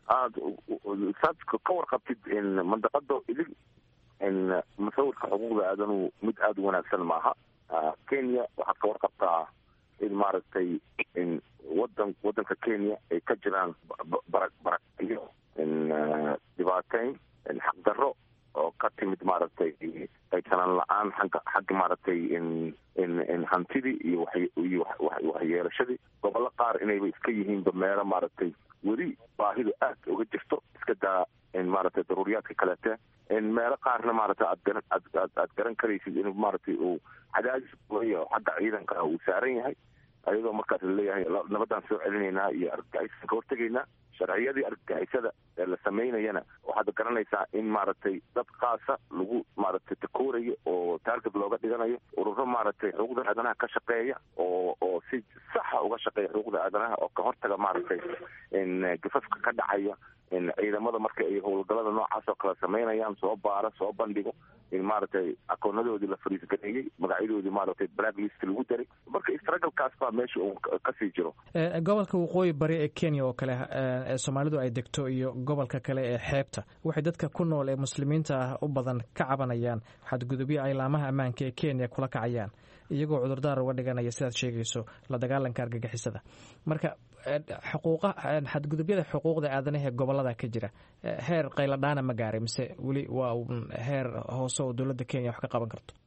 [SPEAKER 7] saad ka warqabtid mandaqada idil masawirka xuquuqda aadanuhu mid aada u wanaagsan maaha. Kenya waxaad ka warqabtaa in maaragtay wadanka Kenya ay ka jiraan barakyo dhibaateyn, xaqdarro oo ka timid maaragtay qaytanan la-aan xagga maaragtay hantidii iyo waxyeelashadii. gobollo qaar inayba iska yihiinba meelo maaragtay weli baahidu aad uga jirto, iska daa maaragtay daruuriyaadka kaleete. meelo qaarna maaragtay aad garan karaysid inuu maaragtay uu cadaadis weeyo xagga ciidanka uu saaran yahay, ayadoo markaas laleeyahay nabadaan soo celinaynaa iyo argagixisaan ka hortegaynaa. sharciyadii argagixisada ee la samaynayana waxaad garanaysaa in maaragtay dad qaasa lagu maaragtay takoorayo oo taarget looga dhiganayo. ururo maaragtay xuquuqda aadanaha ka shaqeeya oo si saxa uga shaqeeya xuquuqda aadanaha oo ka hortaga maaragtay gafafka ka dhacaya. ciidamada marka ay howlgalada noocaas oo kale samaynayaan, soo baara, soo bandhigo, in maaragtay akoonadoodii la fariisgareeyey, magacyadoodii maaragtay blacklist lagu daray. marka istragalkaas baa meesha uu kasii jiro.
[SPEAKER 2] gobolka waqooyi bari ee Kenya oo kale ee Soomaalidu ay degto iyo gobolka kale ee xeebta, waxay dadka ku nool ee muslimiinta ah u badan ka cabanayaan xadgudubyo ay laamaha ammaanka ee Kenya kula kacayaan, iyagoo cudurdaar uga dhiganaya sidaad sheegayso la dagaalanka argagixisada. marka xadgudubyada xuquuqda aadanaha ee gobolada ka jira heer qayladhaana ma gaaray mise weli waa heer hoose oo dowladda Kenya wax ka qaban karto?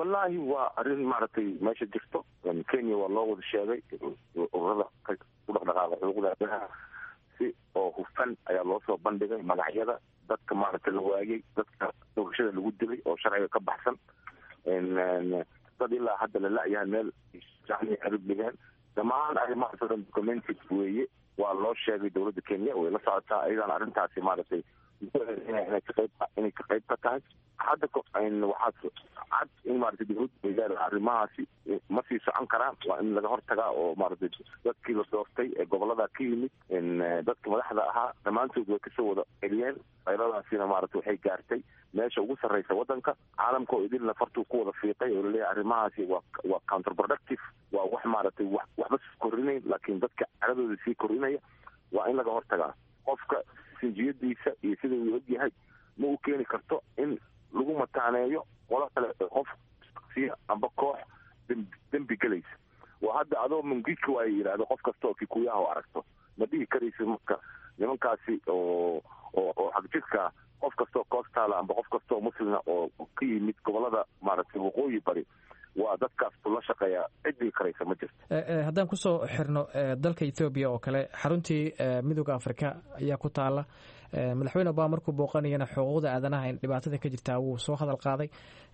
[SPEAKER 7] wallahi waa arrin maaragtay meesha jirto. Kenya waa loo wada sheegay ururada u dhaqdhaqaaqa xuquuqda aadanaha si oo hufan ayaa loo soo bandhigay magacyada dadka maaragtay la waayay, dadka doorashada lagu dilay oo sharciga ka baxsan. dad ilaa hadda la la'yahay meel arib dhigeen. dhammaan arrimahaas oo dhan documented weeye, waa loo sheegay dowladda Kenya, way la socotaa ayadana arrintaasi maaragtay inay ka qayb ka tahay. hadda waxaa cad in maaragtay dowladda arrimahaasi ma sii socon karaan, waa in laga hortagaa oo maaragtay dadkii la doortay ee gobolada ka yimid dadka madaxda ahaa dhammaantood way kasoo wada celiyeen. qayladaasina maaragtay waxay gaartay meesha ugu sarreysa waddanka. caalamka oo idilna fartuu ku wada fiiqay oo laleeyahay arrimahaasi waa counterproductive, waa wax maaragtay waxba sii korinayn, laakiin dadka caladooda sii korinaya. waa in laga hortagaa. qofka sinjiyadiisa iyo sida uu ogyahay ma u keeni karto in lagu mataaneeyo qolo kale qof shaksiya amba koox dembi gelaysa. waa hadda adoo mungiki waa yidhaahdo qof kasta oo kikuyaha oo aragto ma dhihi karaysa marka nimankaasi oo xagjirka qof kasta oo koostaala amba qof kasta oo muslina oo ka yimid gobolada maaragtay waqooyi bari waa dadkaas la shaqeeya cidii karaysa ma jirto.
[SPEAKER 2] haddaan kusoo xirno dalka Ethiopia oo kale, xaruntii midowga Afrika ayaa ku taala. madaxweyne Obama markuu booqanayana xuquuqda aadanaha in dhibaatada ka jirtaa wuu soo hadal qaaday.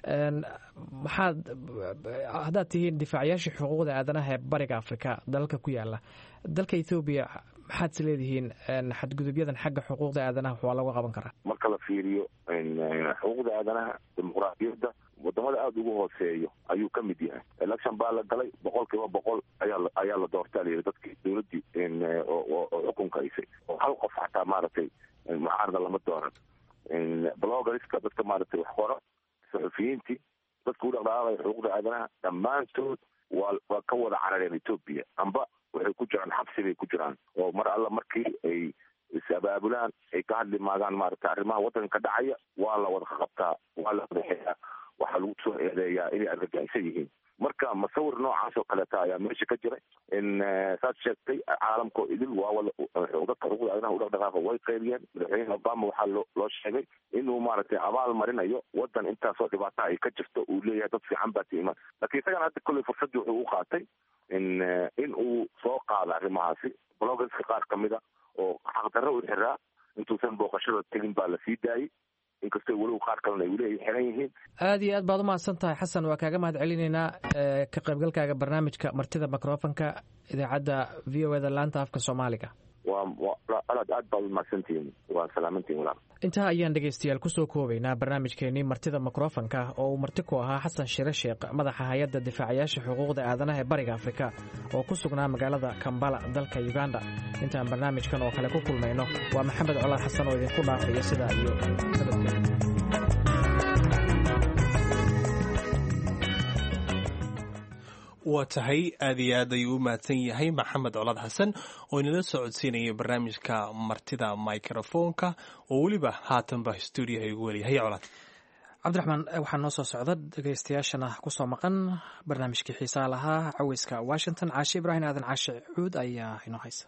[SPEAKER 2] haddaad tihiin difaacayaashii xuquuqda aadanaha ee bariga Afrika dalalka ku yaala, dalka Ethiopia maxaad is leedihiin xadgudubyadan xagga xuquuqda aadanaha waa lagu qaban karaa?
[SPEAKER 7] marka la fiiriyo xuquuqda aadanaha, dimuqraadiyadda wadamada aada ugu hooseeyo ayuu ka mid yahay. election baa la galay, 100% ayaa la doortaa layidhi dadkii dowladdii oo xukunka haysay, oo hal qof xataa maaragtay mucaarada lama dooran. bloggerska dadka maaragtay wax qora, saxufiyiintii, dadka u dhaqdhaqaaqaya xuquuqda aadanaha dhammaantood waa ka wada carareen Ethiopia, amba waxay ku jiraan xabsi bay ku jiraan. oo mar alla markii ay is-abaabulaan ay ka hadli maagaan maaragtay arrimaha waddanka ka dhacaya, waa la wada qabtaa, waa la wada xeeyaa, waxaa lagu soo eedeeyaa inay argagixisa yihiin. marka masawir noocaas oo kaleeta ayaa meesha ka jira. saad sheegtay caalamka oo idil waa dadka xuquuqda aadanaha u dhaqdhaqaaqa way qayliyeen. madaxweyne Obama waxaa loo sheegay inuu maaragtay abaal marinayo waddan intaasoo dhibaata ay ka jirto, uu leeyahay dad fiican baa tiiman. laakiin isagana hadda kolley fursaddii wuxuu u qaatay in uu soo qaado arrimahaasi. bloggerska qaar ka mida oo xaqdarro u xiraa intuusan booqashada tegin baa la sii daayey, inkastoo weliba qaar kalena ay weli xiran yihiin.
[SPEAKER 2] aad iyo aad baad u mahadsan tahay xasan, waa kaaga mahad celinaynaa ka qaybgalkaaga barnaamijka martida microfonka idaacadda VOA laanta afka Soomaaliga.
[SPEAKER 7] aad baad u mahadsantihiin, waa salaamantihiin walaal.
[SPEAKER 2] intaa ayaan dhegaystayaal kusoo koobaynaa barnaamijkeenii martida microfonka oo uu marti ku ahaa xasan shire sheekh, madaxa hay-adda difaacayaasha xuquuqda aadanaha ee bariga Afrika oo ku sugnaa magaalada Kampala dalka Uganda. intaan barnaamijkan oo kale ku kulmayno, waa Maxamed Colaad Xasan oo idinku dhaafaya sidaa iyo nabadgelyo.
[SPEAKER 1] waa tahay aad iyo aad ayuu u mahadsan yahay Maxamed Colaad Xasan oo inala soo codsiinaya barnaamijka martida microfonka oo weliba haatanba stuudiyaha igu weliyahay. Colaad
[SPEAKER 2] cabdiraxmaan, waxaa noo soo socda dhegaystayaashana kusoo maqan barnaamijkii xiisaha lahaa caweyska Washington. Caashe Ibraahim aadan Caashe Cuud ayaa inoo haysa.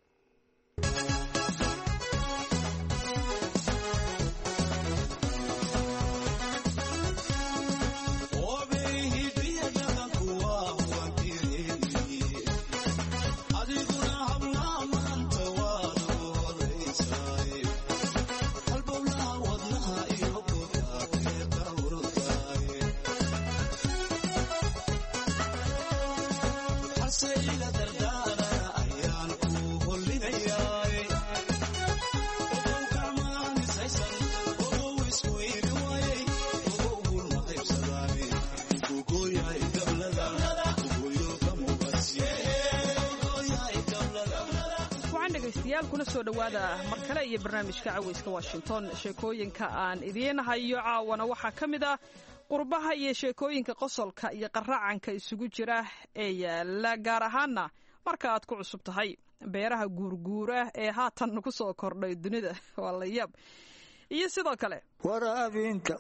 [SPEAKER 8] kuna soo dhawaada mar kale iyo barnaamijka caweyska Washington. sheekooyinka aan idiin hayo caawana waxaa ka mid ah qurbaha iyo sheekooyinka qosolka iyo qaraacanka isugu jira ee yaala, gaar ahaana marka aad ku cusub tahay beeraha guurguura ee haatan ku soo kordhay dunida. waa la yaab. iyo sidoo kale
[SPEAKER 9] waraabinta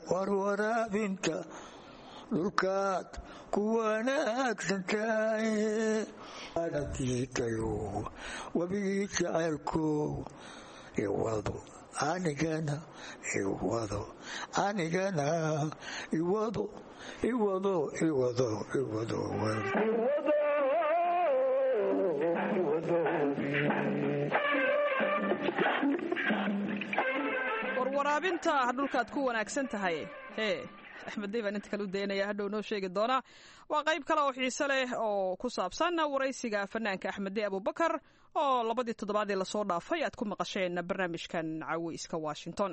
[SPEAKER 9] dhulkaad ku wanaagsantahay adagtiitayo wabigii jacaylko iwadu anigana iwado anigana iwado iwado iwado iwado
[SPEAKER 8] warwaraabinta dhulkaad ku wanaagsan tahay axmed dey baan inta kale u daynaya hadhow noo sheegi doonaa waa qayb kale oo xiise leh oo ku saabsan waraysiga fanaanka axmed dey abubakar oo 2 toddobaadii lasoo dhaafay aad ku maqasheen barnaamijkan caweyska Washington.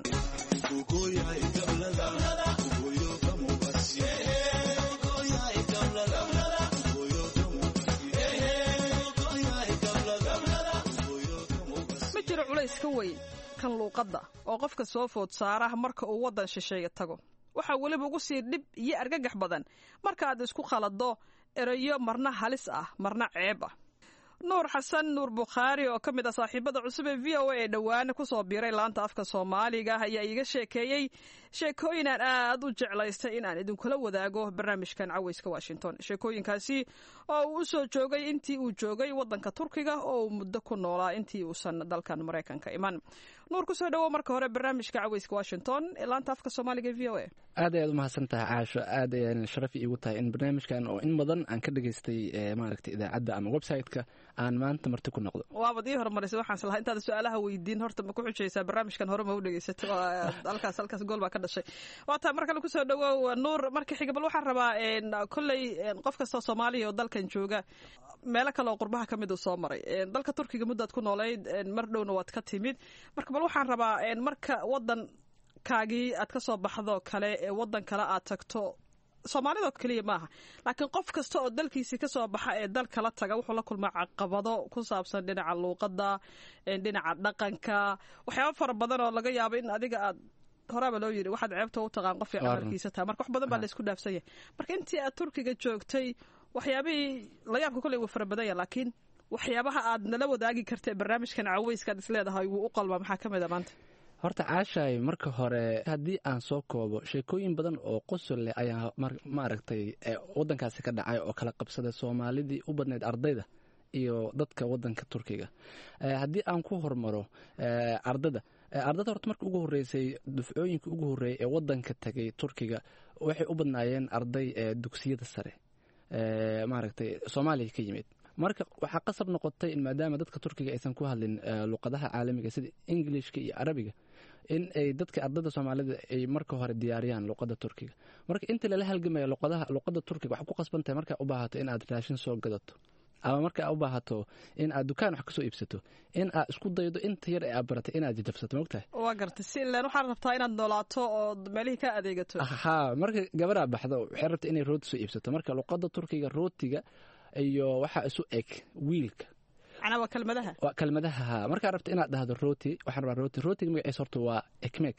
[SPEAKER 8] ma jiro culays ka weyn kan luuqadda oo qofka soo food saara marka uu waddan shisheeye tago. waxaa weliba ugu sii dhib iyo argagax badan marka aad isku khalado erayo marna halis ah marna ceeb ah. nuur xasan nuur bukhaari oo ka mid ah saaxiibada cusub ee VOA ee dhowaan ku soo biiray laanta afka Soomaaliga ayaa iga sheekeeyay sheekooyin aan aad u jeclaystay in aan idinkula wadaago barnaamijkan caweyska Washington. sheekooyinkaasi oo uu soo joogay intii uu joogay waddanka Turkiga oo muddo ku noolaa intii uusan dalkan Mareykanka iman. nuur ku soo dhawo marka hore barnaamijka caweyska Washington ee laanta afka Soomaaliga ee VOA.
[SPEAKER 10] aad ayaad u mahadsantahay Caasho, aad ayaan sharaf iigu tahay in barnaamijkan oo in badan aan ka dhageystay maaragtay idaacadda ama website-ka aan maanta marti ku noqdo.
[SPEAKER 8] waabad ii horumarisay waxaan islahaa intaad su'aalaha weydiin horta ma ku xujaysaa barnaamijkan hore ma u dhageysato halkaas gool baa ka dhashay. waata marka la ku soo dhawow nuur marka xiga bal waxaan rabaa kolley qof kasta Soomaaliya oo dalkan jooga meelo kale oo qurbaha ka mid soo maray dalka Turkiga muddaad ku noolayd mar dhowna waad ka timid marka bal waxaan rabaa marka waddan kaagii aad ka soo baxdo kale ee waddan kale aad tagto Soomaalida kaliya maaha laakiin qof kasta oo dalkiisa ka soo baxa ee dal kala taga wuxuu la kulmaa caqabado ku saabsan dhinaca luuqadda dhinaca dhaqanka waxyaabo fara badan oo laga yaabo in adiga aad horaba loo yiri waxaad ceebta u taqaan qof camalkiisa taa marka wax badan baa la isku dhaafsan yahay marka intii aad Turkiga joogtay waxyaabihii la yaabka kale way fara badan yahay laakiin waxyaabaha aad nala wadaagi kartay barnaamijkan caweyska isleedahay wuu u qalmaa maxaa ka mid ah maanta.
[SPEAKER 10] horta Caashay marka hore haddii aan soo koobo sheekooyin badan oo qosol leh ayaa maaragtay waddankaasi ka dhacay oo kala qabsaday Soomaalidii u badneyd ardayda iyo dadka waddanka Turkiga. haddii aan ku hormaro ardada horta markii ugu horeysay dufcooyinka ugu horeeyay ee waddanka tagay Turkiga waxay u badnaayeen arday dugsiyada sare maaragtay Soomaaliya ka yimid. marka waxaa qasab noqotay in maadaama dadka Turkiga aysan ku hadlin luqadaha caalamiga sida Englishka iyo Arabiga in ay dadka ardada Soomaalida ay marka hore diyaariyaan luqadda Turkiga. marka inta la halgamay luqadda Turkiga waxa ku qasbantahay marka u baahato in aad raashin soo gadato ama marka u baahato in aad dukaan wax ka soo iibsato in aad isku daydo inta yar ee aad baratay in aad jabsato moogtahay.
[SPEAKER 8] waa gartay si ilaan waxaad rabtaa inaad noolaato oo meelihii ka adeegato.
[SPEAKER 10] marka gabadha baxdo waxay rabtaa inay rooti soo iibsato marka luqadda Turkiga rootiga iyo waxa isu eg wiilka
[SPEAKER 8] waa kelmadaha
[SPEAKER 10] markaa rabta inaad dhahdo rooti waxaan rabaa rootiga magaciisa horta waa ekmek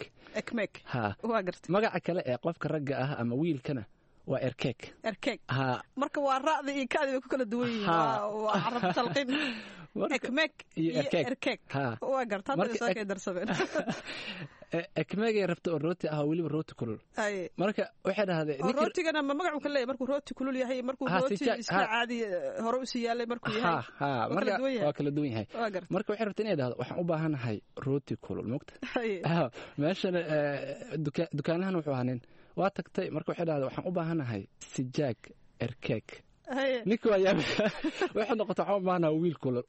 [SPEAKER 8] waa gartay
[SPEAKER 10] magaca kale ee qofka ragga ah ama wiilkana waa erkek
[SPEAKER 8] marka waa ra'da iyo ka'da way ku kala duwan yihiin waa carab talqin ekmek iyo erkek waa gartaa hadda soo kay darsameen
[SPEAKER 10] ekmegay rabta oo rooti ah weliba rooti kulul marka waxay dhahdeen
[SPEAKER 8] rootigana ma magacu ka leeyahay markuu rooti kulul yahay markuu rooti iska caadi hore u sii yaalay markuu yahay
[SPEAKER 10] marka waa kala duwan yahay marka waxay rabta inay dhahdo waxaan u baahanahay rooti kulul moogta meeshana dukaanahan wuxuu ahaa nin waa tagtay marka waxay dhahday waxaan u baahanahay sijaag erkek ninka waa yaab waxay noqotay waxaan u baahanahay wiil kulul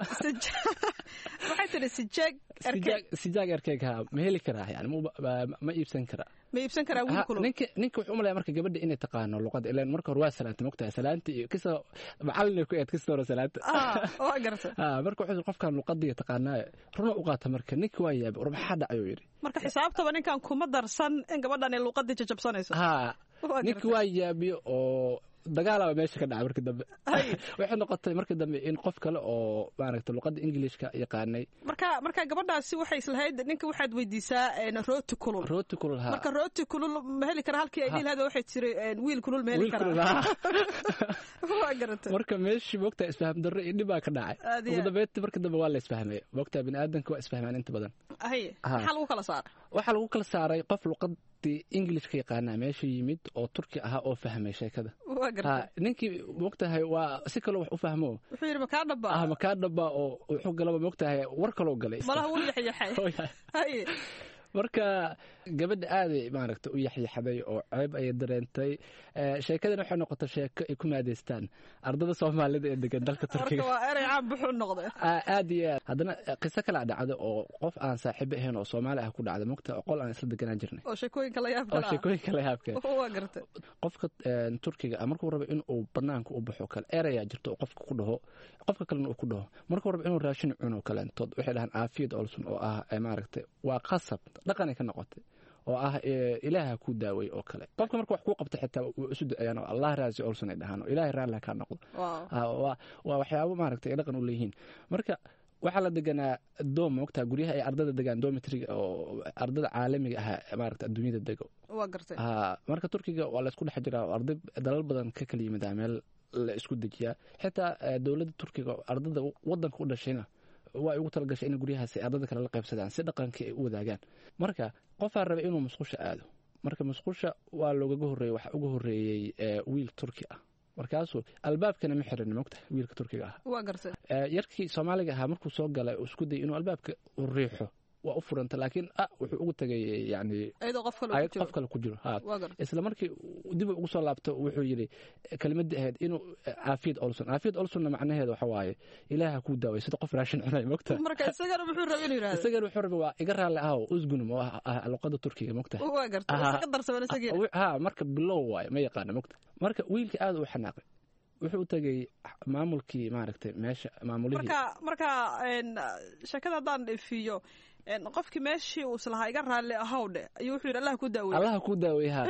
[SPEAKER 8] waxay tiri
[SPEAKER 10] sijaag erkek ma heli karaa yani ma iibsan karaa wiil kulul ninka wuxuu u malaya marka gabadha inay taqaano luqadda ilaan marka hore waa salaanta mogtahay salaanta iyo kisa macallin ku eed kista hore salaanta
[SPEAKER 8] waa gartay
[SPEAKER 10] marka wuxuu qofkan luqadda taqaanaa runa u qaata marka ninka waa yaab war maxaa dhacay uu yiri
[SPEAKER 8] marka xisaabtaba ninkan kuma darsan in gabadhan ay luqadda jajabsanayso
[SPEAKER 10] ninka waa yaabiyo oo dagaalaba meesha ka dhacay markii dambe waxay noqotay markii dambe in qof kale oo maaragtay luqadda Englishka yaqaanay
[SPEAKER 8] marka gabadhaasi waxay islahayd ninka waxaad weydiisaa rooti kulul marka rooti kulul ma heli kara halkii ay dhilahayd waxay tiri wiil kulul ma heli kara
[SPEAKER 10] marka meeshii moogtaa isfaham darro iyo dhibaa ka dhacay ugu dambeyntii markii dambe waa la isfahmay moogtaa biniaadanka waa isfahmaan inta badan
[SPEAKER 8] maxaa lagu kala saaray
[SPEAKER 10] waxaa lagu kala saaray qof luqadii ingilishka yaqaanaa meesha yimid oo turki ahaa oo fahmay sheekada ninkii moogtahay waa si kaloo wax u fahmo
[SPEAKER 8] wuxuu yidhi
[SPEAKER 10] makaa dhaba oo wuxuu galaba moogtahay war kaloo galay
[SPEAKER 8] malaha wuu yaxyaxay
[SPEAKER 10] marka gabadha aaday maaragta u yaxyaxday oo ceeb ayay dareentay sheekadana waxay noqotay sheeko ay ku maadeystaan ardada soomaalida ee degan dalka turkiga
[SPEAKER 8] waa erey caan buxuu noqday
[SPEAKER 10] aad iyo aad haddana qiso kala dhacda oo qof aan saaxiibo ahayn oo soomaali ah ku dhacda mogta qol aan isla deganaan jirnay
[SPEAKER 8] oo sheekooyinka la yaabka waa gartay
[SPEAKER 10] qofka turkiga markuu rabo inuu banaanka u baxo kale erayaa jirto oo qofka ku dhaho qofka kalena uu ku dhaho markuu rabo inuu raashin cuno kaleentood waxay dhahaan aafiyad olson oo ah maaragtay waa qasab dhaqanay ka noqotay oo ah ilaaha ku daaway oo kale qofka marka wax ku qabta xitaa isu duceeyaan oo allah raasi olson ay dhahaan oo ilaahay raali ka noqdo waa waxyaabo maaragtay ay dhaqan u leeyihiin marka waxaa la deganaa doom moogtaa guryaha ay ardada degaan domitriga oo ardada caalamiga ah maaragta adduunyada dego
[SPEAKER 8] waa gartay
[SPEAKER 10] marka turkiga waa la isku dhex jiraa arday dalal badan ka kala yimidaa meel la isku dejiyaa xitaa dowladda turkiga ardada wadanka u dhashayna waa ugu talagashay in guryahaasi ardada kale la qaybsadaan si dhaqankii ay u wadaagaan marka qofaa rabay inuu musqusha aado marka musqusha waa loogaga horreeyey waxa uga horreeyey wiil turki ah markaasuu albaabkana ma xirin mogta wiilka turkiga ah
[SPEAKER 8] waa gartay
[SPEAKER 10] yarkii soomaaliga ahaa markuu soo galay isku day inuu albaabka u riixo waa u furanta laakiin wuxuu ugu tagay yani qof kale ku jiro isla markii dib ugu soo laabto wuxuu yidhi kelimadii ahayd inuu caafiyad olsonna macnaheeda waxa waaye ilaaha kuu daaway sida qof raashin cunay mogta
[SPEAKER 8] marka isagana wuxuu rabay inuu yidhahdo
[SPEAKER 10] isagana wuxuu rabay waa iga raalli ahow usgunum oo ah luqada turkiga mogta
[SPEAKER 8] waa gartay isaga darsaban isaga
[SPEAKER 10] marka bilow waaye ma yaqaana mogta marka wiilka aad u xanaaqay wuxuu u tagay maamulkii maaragtay meesha maamulihii
[SPEAKER 8] marka sheekada haddaan dhifiyo qofkii meeshii uu islahaa iga raalli ahow dhe ayuu wuxuu yidhi allah ku daawey ha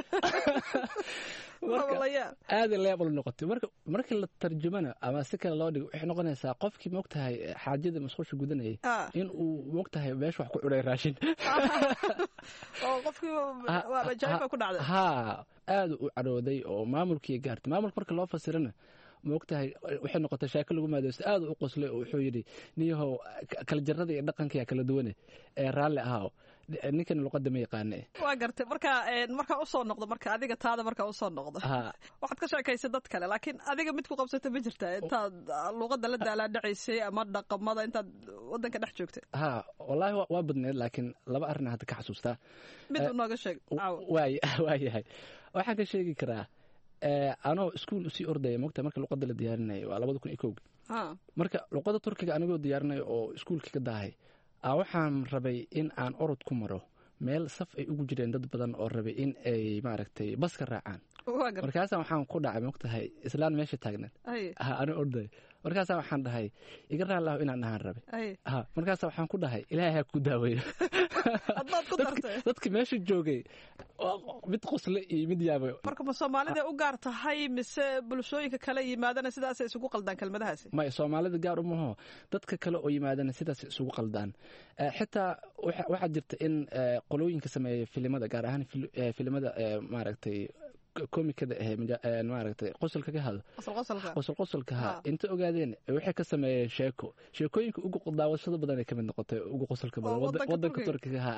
[SPEAKER 8] aaday leebal noqotay markii la tarjumana ama si kale loo dhigo waxay noqonaysaa qofkii moogtahay xaajada musqusha gudanayay in uu moogtahay meesha wax ku cunay raashin oo qofkii waabajaayiba ku dhacday
[SPEAKER 10] aad u cadhooday oo maamulkii gaartay maamulka marka loo fasirana moogtahay waxay noqotay sheeko lagu maadeysto aad u qoslay oo wuxuu yidhi niyahow kala jarada iyo dhaqankiyaa kala duwane ee raalli ahaaw ninkan luqada ma yaqaane
[SPEAKER 8] waa gartay markaa usoo noqdo marka adiga taada markaa usoo noqdo waxaad ka sheekaysay dad kale laakiin adiga mid ku qabsata ma jirtaa intaad luqada la daalaa dhacaysay ama dhaqamada intaad wadanka dhex joogtay
[SPEAKER 10] wallaahi waa badneed laakiin laba arrin hadda ka xasuustaa
[SPEAKER 8] mid nooga sheeg
[SPEAKER 10] waayahay waxaan ka sheegi karaa anoo iskuul usii ordaya mogta marka luqada la diyaarinaya waa 2001 marka luqada turkiga anigoo diyaarinaya oo iskuulka ka daahay waxaan rabay in aan orod ku maro meel saf ay ugu jireen dad badan oo rabay in ay maaragtay baska raacaan markaasa waxaan ku dhacay mogtahay islaan meesha taagneed anoo orday markaasa waxaan dhahay iga raallahu inaan dhahaan rabay markaasa waxaan ku dhahay ilaahay ha ku daaweeyo dadki meesha joogay mid qosle iyo mid yaabay
[SPEAKER 8] marka ma soomaalida u gaar tahay mise bulshooyinka kale yimaadana sidaasay isugu qaldaan kelmadahaasi
[SPEAKER 10] may soomaalida gaar umaho dadka kale oo yimaadana sidaasay isugu qaldaan xitaa waxaa jirta in qolooyinka sameeya filimada gaar ahaan filimada maaragtay komikada maaragtay qosolka ka hado qosolka ha inta ogaadeen waxay ka sameeyeen sheekooyinka ugu daawashada badan ay ka mid noqotay ugu qosolka badan wadanka turkiga ha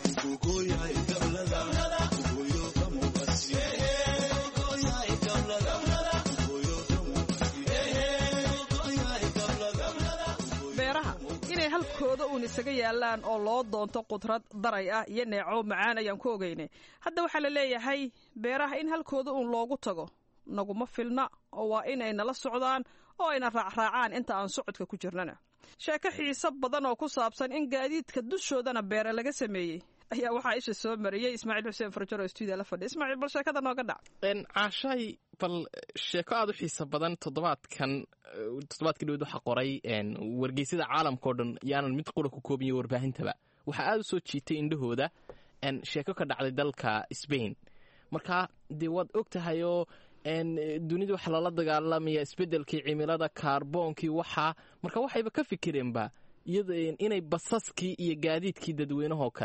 [SPEAKER 8] halkooda uun isaga yaalaan oo loo doonto qudrad daray ah iyo neeco macaan ayaan ku ogeynay hadda waxaa la leeyahay beeraha in halkooda uun loogu tago naguma filna oo waa inay nala socdaan oo ayna raacraacaan inta aan socodka ku jirnana sheeko xiiso badan oo ku saabsan in gaadiidka dushoodana beere laga sameeyey ayaa waxaa isha soo mariyey ismaaciil xuseen farjaro stuudiya la fadhiya ismaaciil bal sheekada nooga dhac
[SPEAKER 11] caashaay bal sheeko aad u xiiso badan toddobaadkii dhaweyd waxaa qoray wargeysyada caalamkao dhan yaanan mid qura ku koobiyo warbaahintaba waxaa aad u soo jiitay indhahooda sheeko ka dhacday dalka Spain markaa dee waad og tahayoo dunida waxa lala dagaalamaya isbeddelkii cimilada kaarboonkii waxaa marka waxayba ka fikireenba inay basaskii iyo gaadiidkii dadweynahoo kale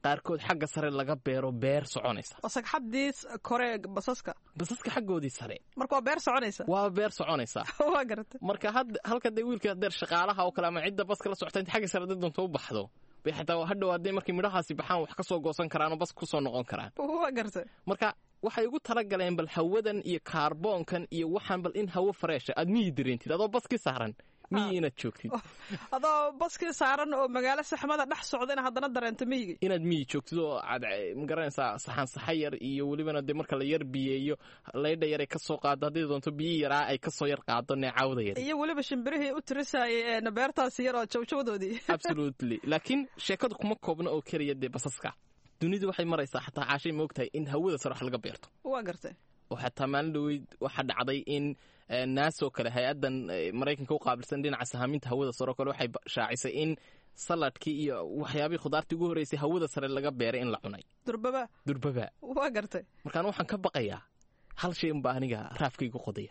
[SPEAKER 11] qaarkood xagga sare laga beero beer soconaysa
[SPEAKER 8] sagxadii kore basaska
[SPEAKER 11] xaggoodii sare
[SPEAKER 8] marka waa beer soconaysa waa gartay
[SPEAKER 11] marka halka dee wiilka hadeer shaqaalaha oo kale ama cidda baska la socota inta xagga sare dad doonto u baxdo bay xataa hadhow haddee markay midhahaasi baxaan wax ka soo goosan karaan oo baska ku soo noqon karaan
[SPEAKER 8] waa gartay
[SPEAKER 11] marka waxay ugu talagaleen bal hawadan iyo kaarboonkan iyo waxaan bal in hawo fareesha aad miyi dareentid adoo baskii saaran miyi inaad joogtid
[SPEAKER 8] adoo baskii saaran oo magaalo saxmada dhex socda in haddana dareento miyiga
[SPEAKER 11] inaad miyi joogtid oo magaranaysaa saxan yar iyo welibana dee marka la yar biyeeyo laydha yaray ka soo qaado haddii doonto biyi yaraa ay ka soo yar qaado neecawda yar
[SPEAKER 8] iyo weliba shimbirihii u tirisayay beertaasi yar oo jawjawdoodii
[SPEAKER 11] absolutely laakiin sheekadu kuma koobna oo keliya dee basaska dunidu waxay maraysaa xataa caashay ma ogtahay in hawada sare wax laga beerto
[SPEAKER 8] waa gartay
[SPEAKER 11] oo xataa maalin dhaweyd waxaa dhacday in naasoo kale hay-addan maraykanka u qaabilsan dhinaca sahaaminta hawada sare oo kale waxay shaacisay in saladkii iyo waxyaabihii khudaartii ugu horreysay hawada sare laga beeray in la cunay durbaba
[SPEAKER 8] waa gartay
[SPEAKER 11] markaan waxaan ka baqayaa hal shay unbaa aniga raafkaygu qodaya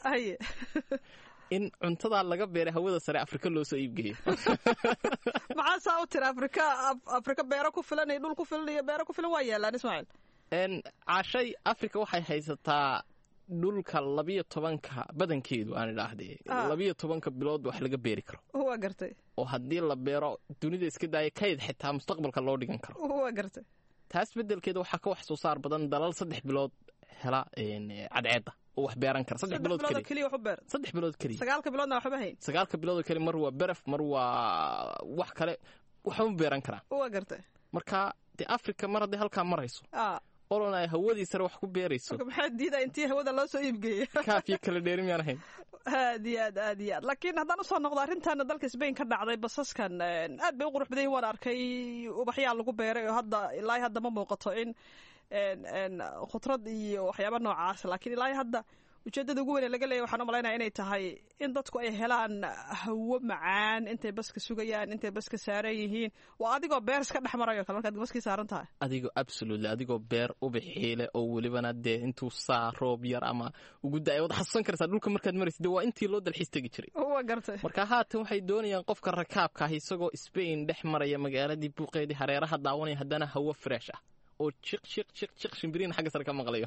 [SPEAKER 11] in cuntadaa laga beeray hawada sare afrika loo soo iibgeeyo
[SPEAKER 8] maxaa saa u tira afrika beero ku filan iyo dhul ku filan iyo beero ku filan waa yeelaan ismaaciil
[SPEAKER 11] caashay afrika waxay haysataa dhulka 12 badankeedu aan idhaahdee 12 bilood wax laga beeri karo
[SPEAKER 8] waa gartay
[SPEAKER 11] oo haddii la beero dunida iska daaya kayd xitaa mustaqbalka loo dhigan karo
[SPEAKER 8] waa gartay
[SPEAKER 11] taas bedelkeeda waxaa ka wax soo saar badan dalal 3 bilood hela cadceedda oo wax beeran kara 3 bilood
[SPEAKER 8] kaliya wax u beer
[SPEAKER 11] 3 bilood kaliya
[SPEAKER 8] 9 biloodna waxba hayn
[SPEAKER 11] 9 bilood kaliya mar waa baraf mar waa wax kale wax u beeran kara
[SPEAKER 8] waa gartay
[SPEAKER 11] marka de Afrika mar haddii halka marayso olona ay hawadii sare wax ku beerayso
[SPEAKER 8] maxaa diidaa intii hawada loo soo iibgeeyay
[SPEAKER 11] kaafiye kala dheeri miyaan ahayn
[SPEAKER 8] aad iyo aad laakiin haddaan usoo noqdo arrintan dalka Spain ka dhacday basaskan aad bay u qurux badan waan arkay ubaxyaa lagu beeray oo ilaa hadda ma muuqato in khudrad iyo waxyaabo noocaas laakiin ilaa hadda ujeedada ugu weyn ee laga leeyahay waxaan u malaynayaa inay tahay in dadku ay helaan hawo macaan intay baska sugayaan intay baska saaran yihiin waa adigoo beer iska dhex marayo kale markaad baskii saaran tahay
[SPEAKER 11] adigoo beer ubaxiile oo welibana dee intuu saa roob yar ama ugu da-ay wad xasuusan kartaa dhulka markaad maraysid waa intii loo dalxiis tegi jiray
[SPEAKER 8] waa gartay
[SPEAKER 11] marka haatan waxay doonayaan qofka rakaabka ah isagoo Spain dhex maraya magaaladii buuqeedii hareeraha daawanaya haddana hawo fresh ah oo jiq shimbiriin xagga sare ka maqlayo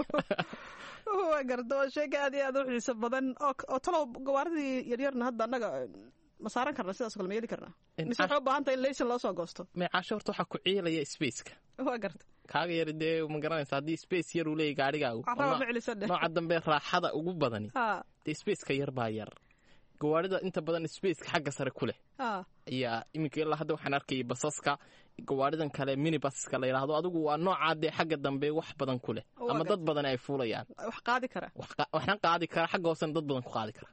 [SPEAKER 8] waa garta waa sheeka aad iyo aad u xiiso badan oo talow gawaaridii yaryarna hadda annaga ma saaran karna sidaas kale ma yeeli karnaa mise waxay u baahan tahay in laysan loo soo goosto
[SPEAKER 11] meecaasho horta waxaa ku ciilaya spaceka
[SPEAKER 8] waa garta
[SPEAKER 11] kaaga yar dee ma garanaysa haddii space yar uu leeyahy gaadhigaagu nooca dambe raaxada ugu badani dee spaceka yar baa yar gawaarida inta badan spaceka xagga sare ku leh ayaa iminka ilaa hadda waxaan arkayay basaska gawaaridan kale minibaska la yidhaahdo adigu waa noocaa dee xagga dambe wax badan ku leh ama dad badan ay fuulayaan waxna qaadi kara xagga hoosena dad badan ku qaadi kara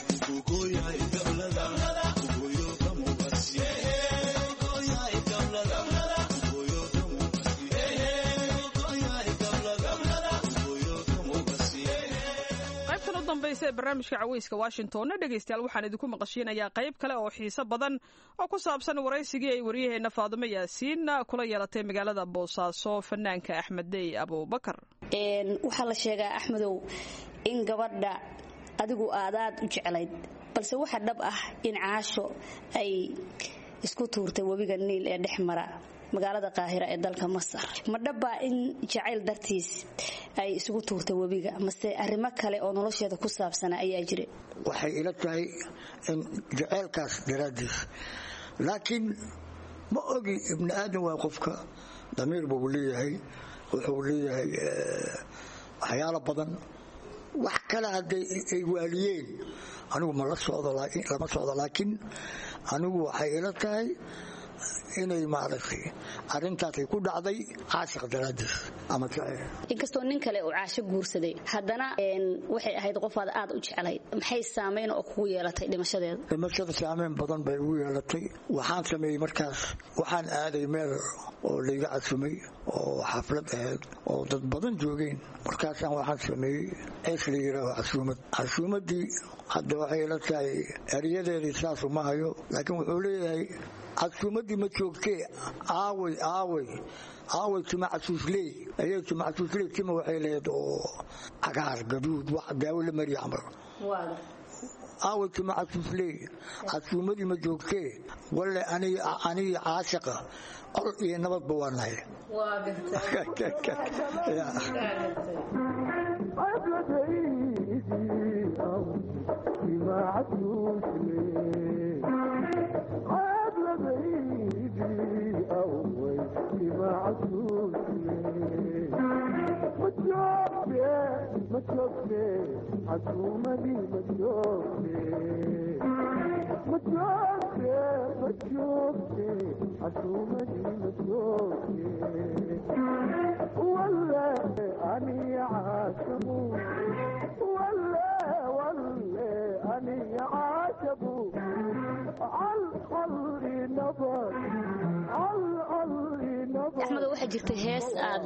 [SPEAKER 8] dambaysa ee barnaamijka caweyska Washington dhageystayaal waxaan idinku maqashiinayaa qayb kale oo xiiso badan oo ku saabsan waraysigii ay wariyaheena Faadimo Yaasiin kula yeelatay magaalada Boosaaso fanaanka Axmed Dey Abubakar
[SPEAKER 12] waxa la sheegaa Axmedow in gabadha adigu aadaad u jecelayd balse waxa dhab ah in Caasho ay isku tuurtay wabiga Niil ee dhexmara magaalada Qaahira ee dalka Masar ma dhaba in jacayl dartiis ay isugu tuurtay wabiga mase arrimo kale oo nolosheeda ku saabsan ayaa jiray
[SPEAKER 9] waxay ila tahay in jacaylkaas daraadiis laakiin ma ogi ibn aadam waa qofka damiir buu leeyahay wuxuu leeyahay waxyaalo badan wax kale haday ay waaliyeen anigu ma la socdo laakiin anigu waxay ila tahay inay maaragtay arintaasay ku dhacday caashiq daraadiis ama
[SPEAKER 12] inkastoo nin kale oo Caasho guursaday haddana waxay ahayd qof aad u jecelayd maxay saameyn oo kugu yeelatay dhimashada
[SPEAKER 9] saameyn badan bay ugu yeelatay waxaan sameeyay markaas waxaan aaday meel oo liiga casumay oo xaflad ahayd oo dad badan joogeen markaasaan waxaan sameeyey eesliira casuumadii hadda waxay ila tahay eriyadeedii saas uma hayo laakiin wuxuu leeyahay casuumadii ma joogtee aaway tuma casuusley ayay tuma casuusley tima waxay leedahay oo cagaar gaduud wax daawo la mariyo camal aawati ma casuufley casuumadii ma joogtee walle aniga caashaqa col iyo nabadba waa nahay
[SPEAKER 12] axmedo waxaa jirtay hees aad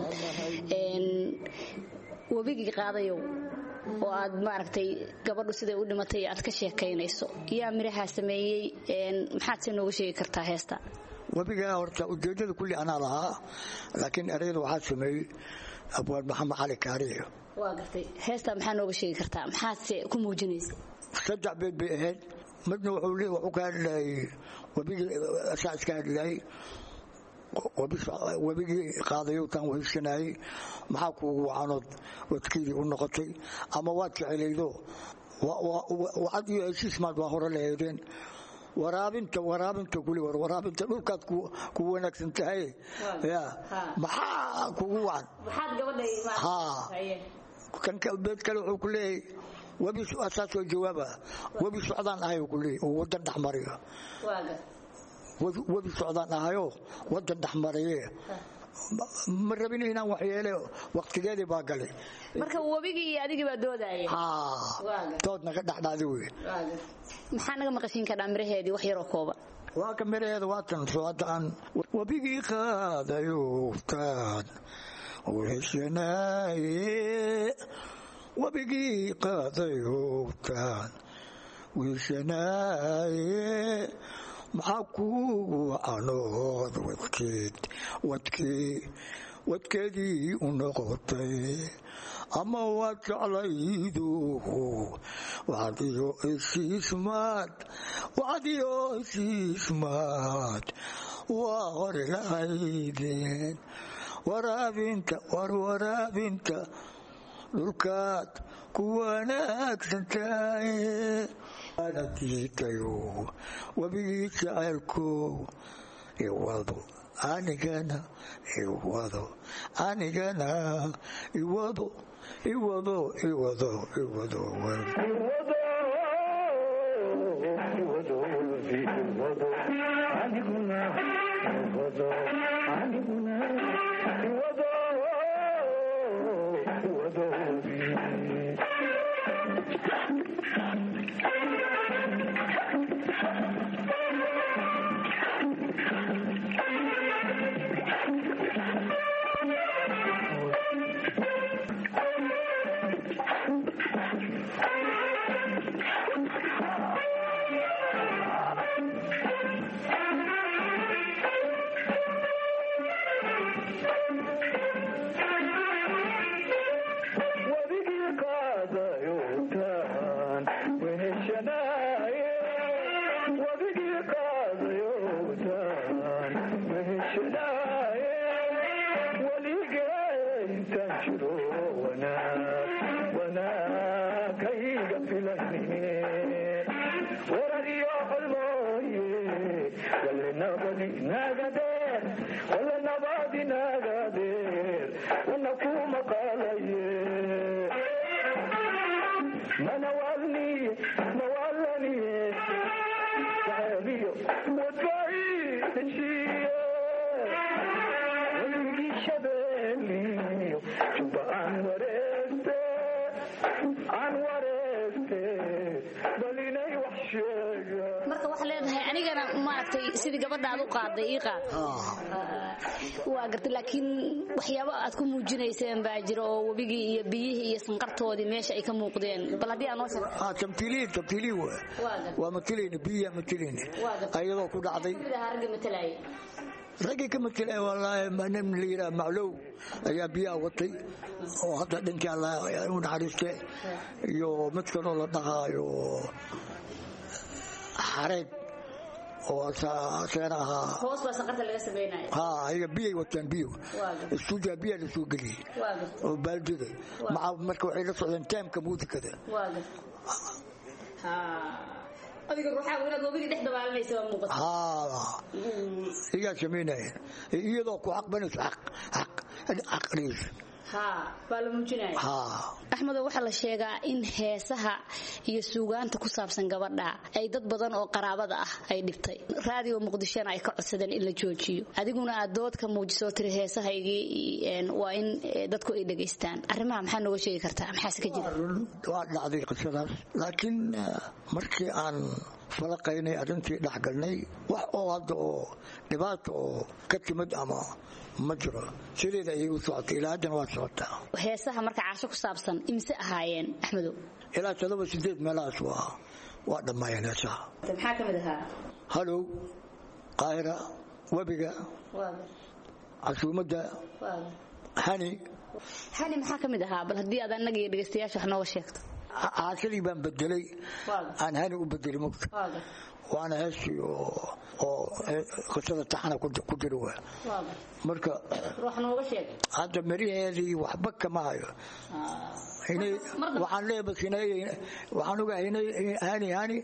[SPEAKER 12] webigii qaadayow oo aad maaragtay gabadhu siday u dhimatay aad ka sheekaynayso yaa mirahaa sameeyey maxaad se nooga sheegi kartaa heesta
[SPEAKER 9] webigaa horta ujeedada kulli anaa lahaa laakiin ereyada waxaa sameeyey abwaad maxamed cali kaariyo
[SPEAKER 12] waa gartay heesta maxaa nooga sheegi kartaa maxaadse ku muujinaysa
[SPEAKER 9] 3 beed bay ahayd midna wuxuu ka hadlayay webigii asaa iska hadlayay webigii qaadayo tan weheshanayay maxaa kuugu wacanood wadkeedii u noqotay ama waad jecelaydo wacad iyo heshiismaad waa hore lahaydeen waraabinta kuli waraabinta dhulkaad ku wanaagsan tahay maxaa kuugu wacan kan beed kale wuxuu ku leeyahay webi asaasoo jawaaba webi socdaan ahay ku leeyahay oo wadan dhexmariyo webi socdaan ahayo wadan dhexmariye ma rabin inaan waxyeele waqtigeedii baa galay
[SPEAKER 12] marka webigii iyo adigii baa doodaya
[SPEAKER 9] dood naga dhexdhacday wey
[SPEAKER 12] maxaa naga maqashiin kadhaa miraheedii wax yaroo kooban
[SPEAKER 9] waa ka miraheeda waatan soo haddaan webigii qaadayo taan weheshanaaye webigii qaadayo taan weheshanaaye maxaa kuugu wacanood wadkeedii u noqotay ama waad jeclaydu wacdiyo heshiismaad waa hore lahaydeen waraabinta dhulkaad ku wanaagsan tahay diitayo webigii jacaylkow iwado anigana iwado
[SPEAKER 12] marka waxa leedahay anigana maaragtay sidii gabadhaad u qaaday ii qaad waa gartay laakiin waxyaabo aad ku muujinayseen baa jira oo webigii iyo biyihii iyo sanqartoodii meesha ay ka muuqdeen bal haddii aan noo
[SPEAKER 9] waa matalayna biyaa matalayna ayadoo ku dhacday raggii ka matalay wallaahi nin la yidhaha maclow ayaa biyaha watay oo hadda dhintii allah u naxariiste iyo mid kaloo la dhahaayo xareed oo asagana ahaa
[SPEAKER 12] hoos baa sanqarta laga sameynaya
[SPEAKER 9] ayaga biyay wataan biyo istuudiya biyaa la soo geliyey oo baaldida marka waxay la socdeen taamka muusikada
[SPEAKER 12] adiga ruuxaa inaad wabiga dhex dabaalanaysa waa muuqata
[SPEAKER 9] iyaa samaynaya iyadoo ku xaqbanayso xaqriisa
[SPEAKER 12] baa la muujinaya axmedo waxaa la sheegaa in heesaha iyo suugaanta ku saabsan gabadha ay dad badan oo qaraabada ah ay dhibtay raadiyo muqdishona ay ka codsadeen in la joojiyo adiguna aad dood ka muujiso tiri heesahaygii waa in dadku ay dhegaystaan arrimaha maxaa nooga sheegi kartaa maxaase ka jira
[SPEAKER 9] waa dhacday qisadaas laakiin markii aan falaqaynay arrintii dhexgalnay wax oo hadda oo dhibaato oo ka timid ama ma jiro sideeda ayay u socotay ilaa haddana waa socotaa
[SPEAKER 12] heesaha marka caasho ku saabsan imise ahaayeen axmedow
[SPEAKER 9] ilaa 7-8 meelahaas waa dhammaayeen heesaha
[SPEAKER 12] maxaa ka mid ahaa
[SPEAKER 9] halow qaahira webiga casuumadda hani
[SPEAKER 12] maxaa ka mid ahaa bal haddii aad annaga iyo dhegaystayaasha wax nooga sheegto
[SPEAKER 9] caashadii baan bedelay aan hani u bedelay mugta waana heestii oo qisada taxana ku jira waa marka
[SPEAKER 12] ruux nooga sheeg
[SPEAKER 9] hadda maraheedii waxba kama hayo waxaan leeyahay waxaan ogahay hani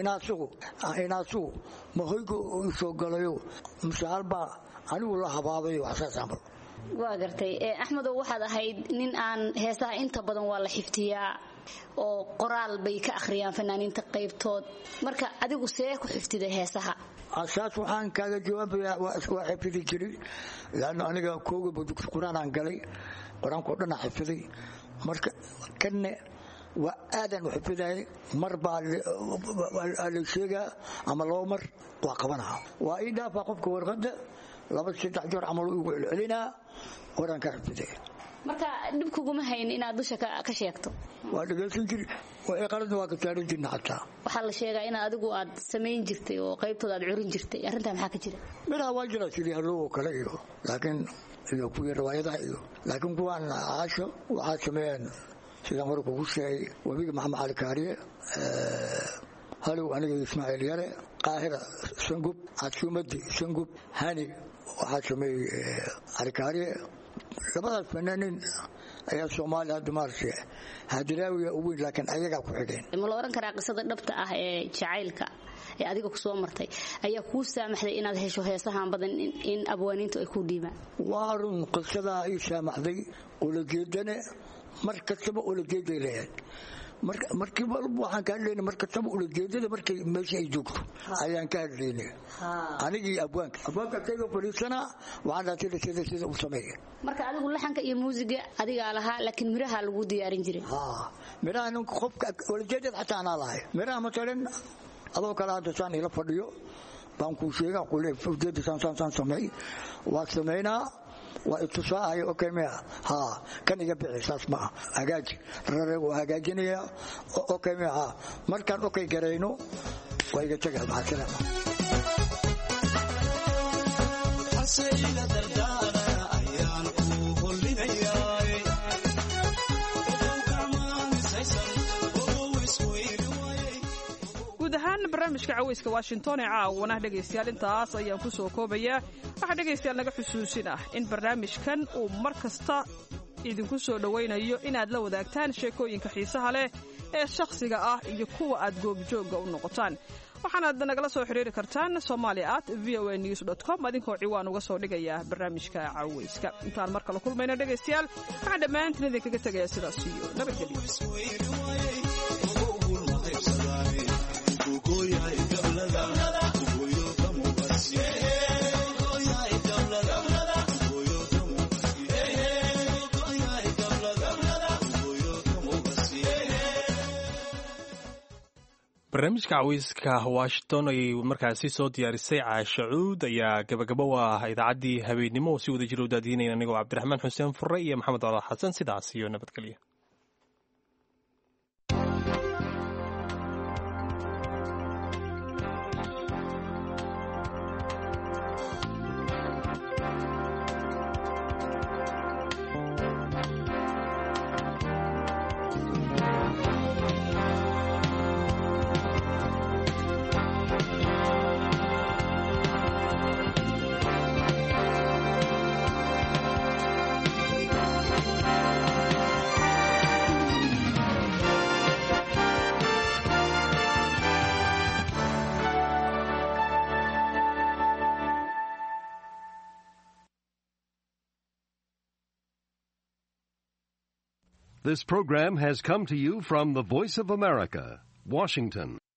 [SPEAKER 9] inaasugu mahoygu soo galayo misaalbaa anigu la habaabayo waxsaas camal
[SPEAKER 12] waa gartay axmedow waxaad ahayd nin aan heesaha inta badan waa la xifdiyaa oo qoraal bay ka akhriyaan fanaaniinta qaybtood marka adigu see ku xifdiday heesaha
[SPEAKER 9] asaas waxaan kaaga jawaabayaa waa xifdi jiray laanna aniga kooga dugsi qur-aanaan galay qur-aankao dhan aan xifdiday marka kanne waa aadan u xifidayay mar baa la sheegaa ama 2 mar waa qabanaha waa ii dhaafaa qofka warqadda 2-3 jeer camal ugu celcelinaa waraan ka xifdiday
[SPEAKER 12] marka dib kuguma hayn inaad dusha ka sheegto
[SPEAKER 9] waa dhageysan jiri waa qaladna waa ka taarin jirna xataa
[SPEAKER 12] waxaa la sheegaa in adigu aad samayn jirtay oo qaybtooda aad curin jirtay arrintaa maxaa ka jira
[SPEAKER 9] miraa waa jira sidii haloo kale iyo laakiin iyo kuwii riwaayadaha iyo laakiin kuwaan caasho waxaa sameeyeen sidaan hore kugu sheegay webiga maxamed cali kaariye halow aniga ismaaciil yare qaahira sangub casuumaddi sangub hani waxaa sameeyey cali kaariye labadaas fanaaniin ayaa Soomaaliya hadda maartay hadiraawiya ugu weyn laakiin ayaga ku xidheen
[SPEAKER 12] ma la oran karaa qisada dhabta ah ee jacaylka ee adiga ku soo martay ayaa ku saamaxday inaad hesho heesahan badan in abwaaniintu ay ku dhiibaan
[SPEAKER 9] waa run qisada ay saamaxday oo la jeedane markastaba oo la jeeday leeyahay markii waxaan ka hadlaynay markastaba oo la jeedada markay meesha ay joogto ayaan ka hadlaynay anigii abwaanka kayga fariisana waxaan sida u sameeyay
[SPEAKER 12] marka adigu laxanka iyo muusiga adiga lahaa laakiin miraha lagu diyaarin jiray
[SPEAKER 9] miraha qofka oo la jeedada xataa ana lahay miraha matalan adoo kala hadda saan ila fadhiyo baan ku sheegaa qolay ujeedada saan sameey waa sameynaa waa itusaayo okay ma kan iga bixi saas ma hagaaji rarego hagaajinaya okay ma markaan okay gareyno waa iga tagaa maxaa
[SPEAKER 8] guud ahaan barnaamijka caweyska washington ee caawana dhegaystayaal intaas ayaan ku soo koobayaa waxaa dhegaystayaal naga xusuusin ah in barnaamijkan uu mar kasta idinku soo dhowaynayo inaad la wadaagtaan sheekooyinka xiisaha leh ee shakhsiga ah iyo kuwa aad goobjoogga u noqotaan waxaanaad nagala soo xiriiri kartaan somali@voanews.com adinkoo ciwaan uga soo dhigaya barnaamijka caweyska intaan mar kale kulmayna dhegaystayaal waxaan dhammaantiin idinkaga tegayaa sidaas iyo nabadgelyo
[SPEAKER 1] barnaamijka caweyska washington ayay markaasi soo diyaarisay caasha cuud ayaa gabagabo u ah idaacaddii habeennimo oo si wada jira u daadiinayna anigoo cabdiraxmaan xuseen furre iyo maxamed cala xasan sidaas iyo nabadgelyo
[SPEAKER 13] This program has come to you from the Voice of America, Washington.